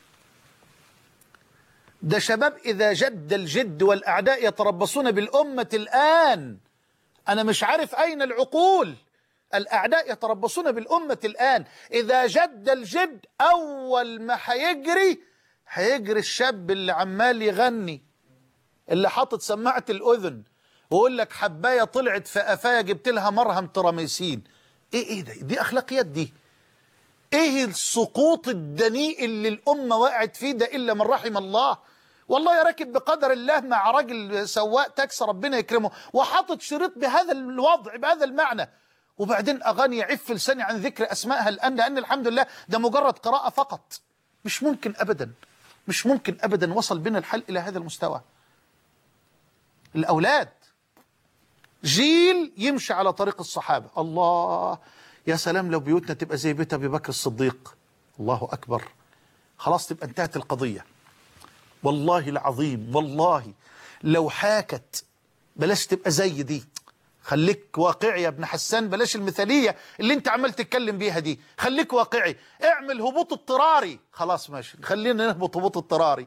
ده شباب إذا جد الجد والأعداء يتربصون بالأمة الآن. أنا مش عارف أين العقول. الأعداء يتربصون بالأمة الآن. إذا جد الجد أول ما هيجري هيجري الشاب اللي عمال يغني، اللي حاطط سماعة الأذن ويقول لك حباية طلعت في قفايا جبت لها مرهم تراميسين. إيه إيه ده؟ دي أخلاقيات دي؟ إيه السقوط الدنيء اللي الأمة وقعت فيه ده إلا من رحم الله؟ والله يا راكب بقدر الله مع راجل سواق تاكسي ربنا يكرمه وحاطط شريط بهذا الوضع بهذا المعنى، وبعدين أغاني يعف لساني عن ذكر أسمائها الآن، لأن الحمد لله ده مجرد قراءة فقط. مش ممكن أبدا، مش ممكن أبدا وصل بنا الحل إلى هذا المستوى. الأولاد جيل يمشي على طريق الصحابة. الله يا سلام لو بيوتنا تبقى زي بيت أبي بكر الصديق. الله أكبر، خلاص تبقى انتهت القضية. والله العظيم والله لو حاكت، بلاش تبقى زي دي، خليك واقعي يا ابن حسان، بلاش المثالية اللي انت عمال تتكلم بيها دي، خليك واقعي. اعمل هبوط اضطراري، خلاص ماشي خلينا نهبط هبوط اضطراري.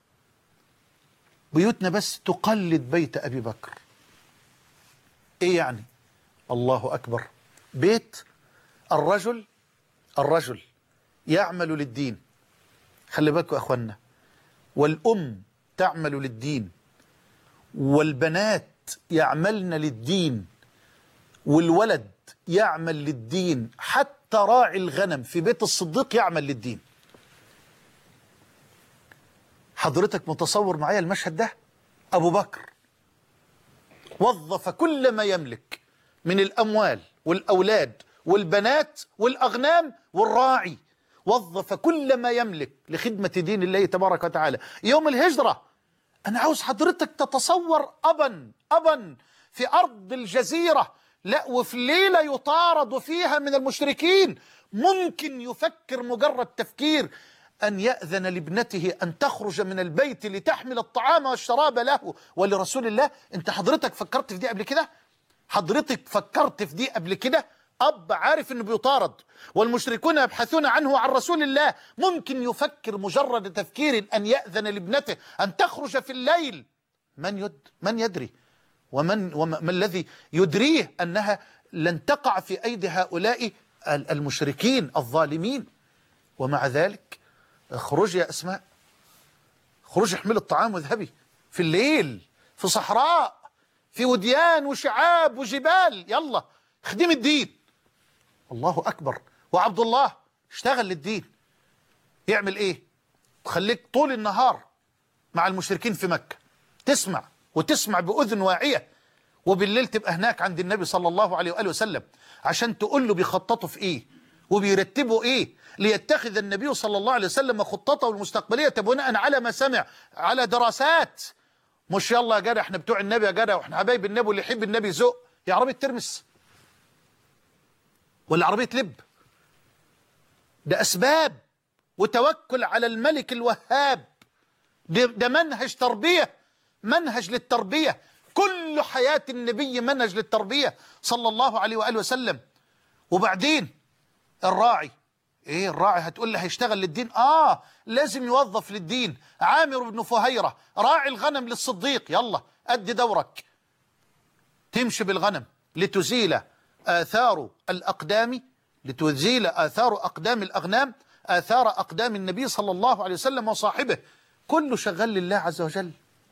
بيوتنا بس تقلد بيت أبي بكر. ايه يعني؟ الله أكبر. بيت الرجل الرجل يعمل للدين، خلي بالكم يا أخوانا، والأم تعمل للدين، والبنات يعملن للدين، والولد يعمل للدين، حتى راعي الغنم في بيت الصديق يعمل للدين. حضرتك متصور معايا المشهد ده؟ أبو بكر وظف كل ما يملك من الأموال والأولاد والبنات والأغنام والراعي، وظف كل ما يملك لخدمة دين الله تبارك وتعالى. يوم الهجرة أنا عاوز حضرتك تتصور أبا أبا في أرض الجزيرة، لا وفي ليلة يطارد فيها من المشركين، ممكن يفكر مجرد تفكير أن يأذن لابنته أن تخرج من البيت لتحمل الطعام والشراب له ولرسول الله؟ أنت حضرتك فكرت في دي قبل كده؟ حضرتك فكرت في دي قبل كده؟ أب عارف أنه بيطارد والمشركون يبحثون عنه وعن رسول الله، ممكن يفكر مجرد تفكير أن يأذن لابنته أن تخرج في الليل؟ من يد من يدري ومن وما الذي يدريه أنها لن تقع في أيدي هؤلاء المشركين الظالمين؟ ومع ذلك اخرجي يا أسماء، اخرجي احملي الطعام واذهبي في الليل في صحراء في وديان وشعاب وجبال، يلا خدمي الدين. الله أكبر. وعبد الله اشتغل للدين، يعمل ايه؟ تخليك طول النهار مع المشركين في مكة تسمع وتسمع بأذن واعية، وبالليل تبقى هناك عند النبي صلى الله عليه وآله وسلم عشان تقول له بيخططوا في ايه وبيرتبوا ايه، ليتخذ النبي صلى الله عليه وسلم خطته المستقبلية بناء على ما سمع، على دراسات، مش يلا يا جدع احنا بتوع النبي يا جدع واحنا حبايب النبي واللي يحب النبي ذوق. يا عربية ترمس ولا عربية لب؟ ده أسباب وتوكل على الملك الوهاب. ده, ده منهج تربية، منهج للتربية. كل حياة النبي منهج للتربية صلى الله عليه وآله وسلم. وبعدين الراعي، ايه الراعي هتقول لي هيشتغل للدين؟ اه لازم يوظف للدين. عامر بن فهيرة راعي الغنم للصديق، يلا أدي دورك، تمشي بالغنم لتزيل آثار الأقدام، لتزيل آثار أقدام الأغنام، آثار أقدام النبي صلى الله عليه وسلم وصاحبه، كله شغال لله عز وجل.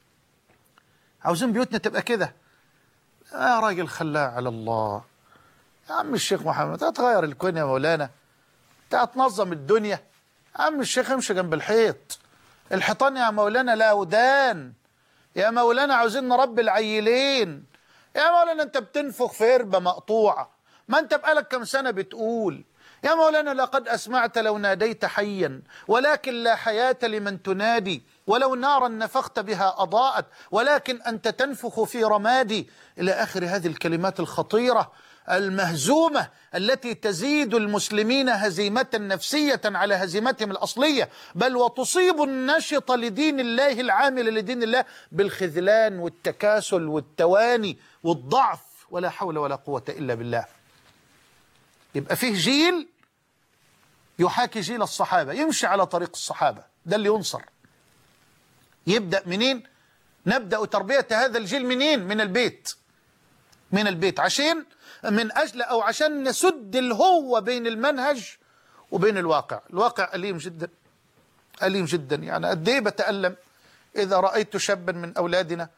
عاوزين بيوتنا تبقى كده. يا راجل خلاها على الله يا عم الشيخ محمد، هتغير الكون يا مولانا، هتنظم الدنيا يا عم الشيخ، امشي جنب الحيط. الحيطان يا مولانا لا ودان، يا مولانا عاوزين نربي العيلين، يا مولانا انت بتنفخ في هربة مقطوعة، ما انت بقالك كم سنة بتقول يا مولانا لقد أسمعت لو ناديت حيا ولكن لا حياة لمن تنادي، ولو نارا نفخت بها أضاءت ولكن أنت تنفخ في رمادي، إلى آخر هذه الكلمات الخطيرة المهزومة التي تزيد المسلمين هزيمة نفسية على هزيمتهم الأصلية، بل وتصيب النشط لدين الله العامل لدين الله بالخذلان والتكاسل والتواني والضعف، ولا حول ولا قوة إلا بالله. يبقى فيه جيل يحاكي جيل الصحابة، يمشي على طريق الصحابة، ده اللي ينصر. يبدأ منين؟ نبدأ تربية هذا الجيل منين؟ من البيت، من البيت، عشان من أجل أو عشان نسد الهوة بين المنهج وبين الواقع. الواقع أليم جدا، أليم جدا. يعني قد إيه بتألم إذا رأيت شابا من أولادنا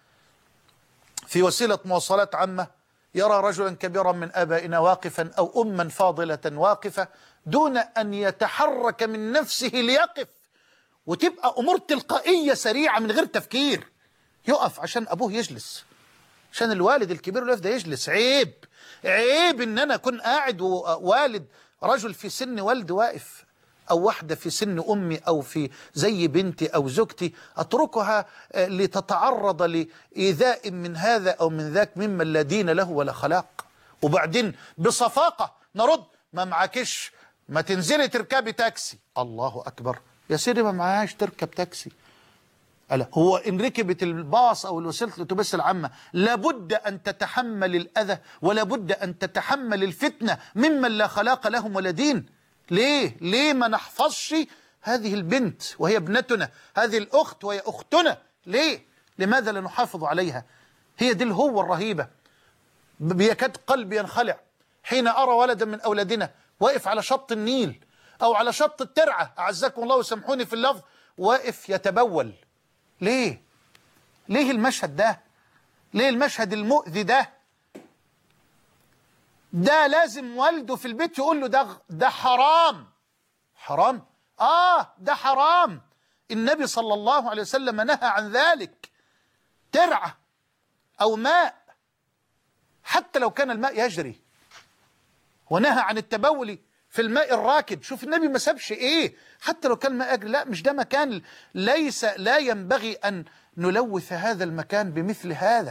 في وسيلة مواصلات عامة يرى رجلا كبيرا من آبائنا واقفا أو أما فاضلة واقفة دون أن يتحرك من نفسه ليقف، وتبقى أمور تلقائية سريعة من غير تفكير. يقف عشان أبوه يجلس، عشان الوالد الكبير اللي ده يجلس. عيب، عيب إن أنا أكون قاعد ووالد رجل في سن والد واقف، أو واحدة في سن أمي أو في زي بنتي أو زوجتي، أتركها لتتعرض لإيذاء من هذا أو من ذاك ممن لا دين له ولا خلاق. وبعدين بصفاقة نرد: ما معكش، ما تنزلي تركبي تاكسي. الله أكبر يا سيدي، ما معاش تركب تاكسي. ألا هو إن ركبت الباص أو الوسيلة الأتوبيس العامة لابد أن تتحمل الأذى ولابد أن تتحمل الفتنة ممن لا خلاق لهم ولا دين. ليه؟ ليه ما نحفظش هذه البنت وهي ابنتنا، هذه الأخت وهي أختنا؟ ليه؟ لماذا لا نحافظ عليها؟ هي دي الهوة الرهيبة. بيكاد قلبي ينخلع حين أرى ولدا من أولادنا واقف على شط النيل أو على شط الترعة، أعزكم الله وسامحوني في اللفظ، واقف يتبول. ليه؟ ليه المشهد ده؟ ليه المشهد المؤذي ده؟ ده لازم والده في البيت يقول له ده ده حرام. حرام؟ آه ده حرام. النبي صلى الله عليه وسلم نهى عن ذلك. ترعة أو ماء، حتى لو كان الماء يجري، ونهى عن التبول في الماء الراكد. شوف النبي ما سابش ايه، حتى لو كان ماء أجر، لا مش ده مكان، ليس لا ينبغي أن نلوث هذا المكان بمثل هذا.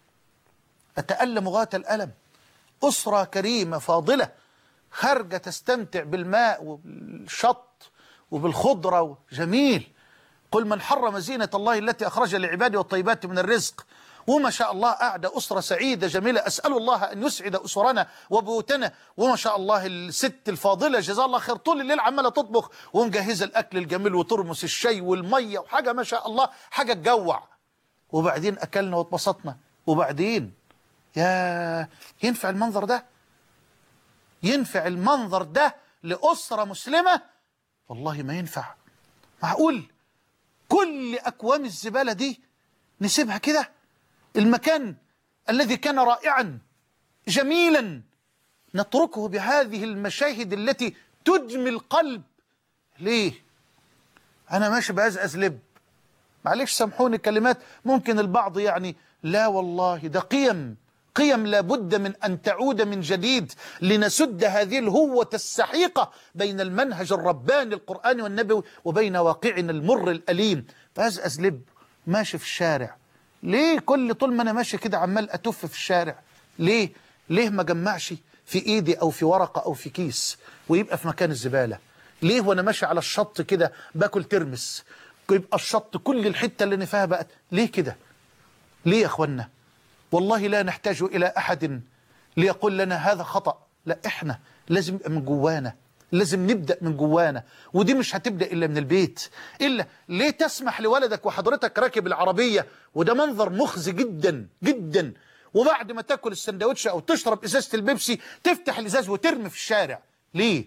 أتألم غاية الألم. أسرة كريمة فاضلة خارجة تستمتع بالماء وبالشط وبالخضرة، جميل. قل من حرم زينة الله التي أخرج لعباده والطيبات من الرزق. وما شاء الله قاعدة أسرة سعيدة جميلة، أسأل الله أن يسعد أسرنا وبيوتنا. وما شاء الله الست الفاضلة جزاها الله خير طول الليل عمالة تطبخ ومجهزة الأكل الجميل وترمس الشاي والمية وحاجة ما شاء الله حاجة تجوع. وبعدين أكلنا واتبسطنا، وبعدين يا ينفع المنظر ده؟ ينفع المنظر ده لأسرة مسلمة؟ والله ما ينفع. معقول كل أكوام الزبالة دي نسيبها كده؟ المكان الذي كان رائعا جميلا نتركه بهذه المشاهد التي تدمي القلب. ليه؟ أنا ماشي بأزأز لب، معلش سامحوني كلمات ممكن البعض يعني، لا والله ده قيم قيم لابد من أن تعود من جديد لنسد هذه الهوة السحيقة بين المنهج الرباني القرآني والنبوي وبين واقعنا المر الأليم. بأزأز لب ماشي في الشارع، ليه كل طول ما أنا ماشي كده عمال أتف في الشارع؟ ليه؟ ليه ما جمعش في إيدي أو في ورقة أو في كيس ويبقى في مكان الزبالة؟ ليه وأنا ماشي على الشط كده باكل ترمس يبقى الشط كل الحتة اللي أنا فيها بقت؟ ليه كده؟ ليه يا أخوانا؟ والله لا نحتاج إلى أحد ليقول لنا هذا خطأ، لا إحنا لازم يبقى من جوانا، لازم نبدأ من جوانا، ودي مش هتبدأ إلا من البيت. إلا ليه تسمح لولدك وحضرتك راكب العربية وده منظر مخزي جدا جدا، وبعد ما تاكل السندوتش أو تشرب إزازة البيبسي تفتح الإزاز وترمي في الشارع؟ ليه؟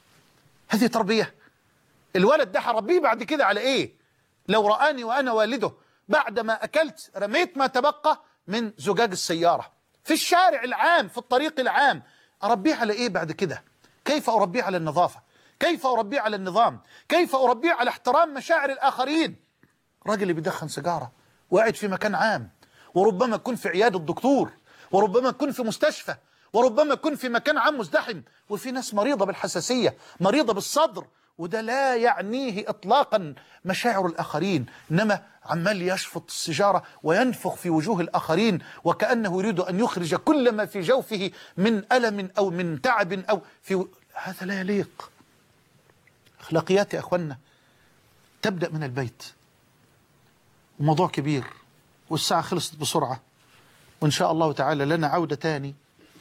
هذه تربية؟ الولد ده هربيه بعد كده على إيه؟ لو رآني وأنا والده بعد ما أكلت رميت ما تبقى من زجاج السيارة في الشارع العام في الطريق العام، أربيه على إيه بعد كده؟ كيف أربيه على النظافة؟ كيف أربيه على النظام؟ كيف أربيه على احترام مشاعر الآخرين؟ راجل اللي بيدخن سيجارة وقاعد في مكان عام، وربما يكون في عيادة الدكتور، وربما يكون في مستشفى، وربما يكون في مكان عام مزدحم، وفي ناس مريضة بالحساسية، مريضة بالصدر، وده لا يعنيه إطلاقا مشاعر الآخرين، إنما عمال يشفط السيجارة وينفخ في وجوه الآخرين وكأنه يريد أن يخرج كل ما في جوفه من ألم أو من تعب أو في و... هذا لا يليق. أخلاقيات يا أخوانا تبدأ من البيت. الموضوع كبير والساعة خلصت بسرعة، وإن شاء الله تعالى لنا عودة تاني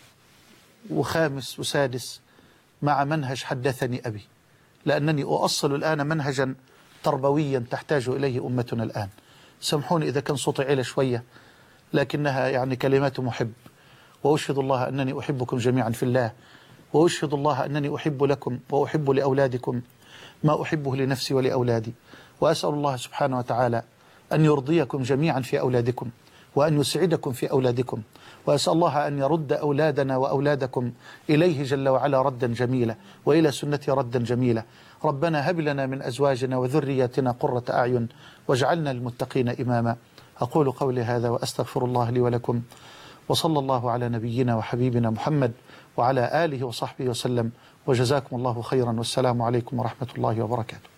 وخامس وسادس مع منهج حدثني أبي، لأنني أؤصل الآن منهجا تربويا تحتاج إليه أمتنا الآن. سامحوني إذا كان صوتي عالي شوية، لكنها يعني كلمات محب، وأشهد الله أنني أحبكم جميعا في الله، وأشهد الله أنني أحب لكم وأحب لأولادكم ما أحبه لنفسي ولأولادي، وأسأل الله سبحانه وتعالى أن يرضيكم جميعا في أولادكم وأن يسعدكم في أولادكم، وأسأل الله أن يرد أولادنا وأولادكم إليه جل وعلا ردا جميلا وإلى سنته ردا جميلا. ربنا هب لنا من أزواجنا وذرياتنا قرة أعين واجعلنا للمتقين إماما. أقول قولي هذا وأستغفر الله لي ولكم، وصلى الله على نبينا وحبيبنا محمد وعلى آله وصحبه وسلم، وجزاكم الله خيرا، والسلام عليكم ورحمة الله وبركاته.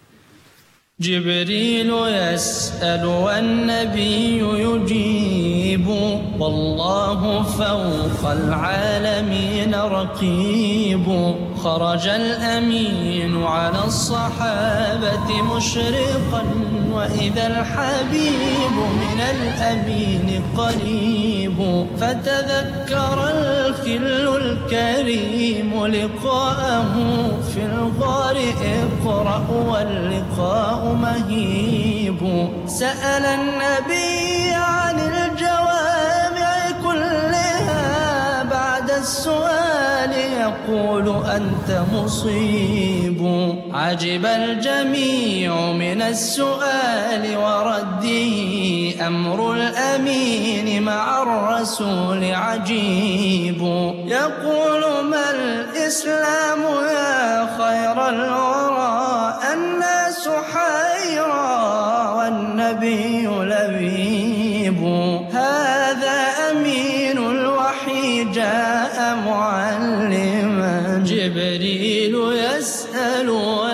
جبريل يسأل والنبي يجيب، والله فوق العالمين رقيب. خرج الأمين على الصحابة مشرقا، وإذا الحبيب من الأمين قريب. فتذكر الخل الكريم لقاءه في الغار، اقرأ واللقاء مهيب. سأل النبي عن الجوامع كلها، بعد السؤال يقول أنت مصيب. عجب الجميع من السؤال ورده، أمر الأمين مع الرسول عجيب. يقول ما الإسلام يا خير الورى، الناس حيرى والنبي لبيب. هذا أمين الوحي جاء معلما جبريل يسأل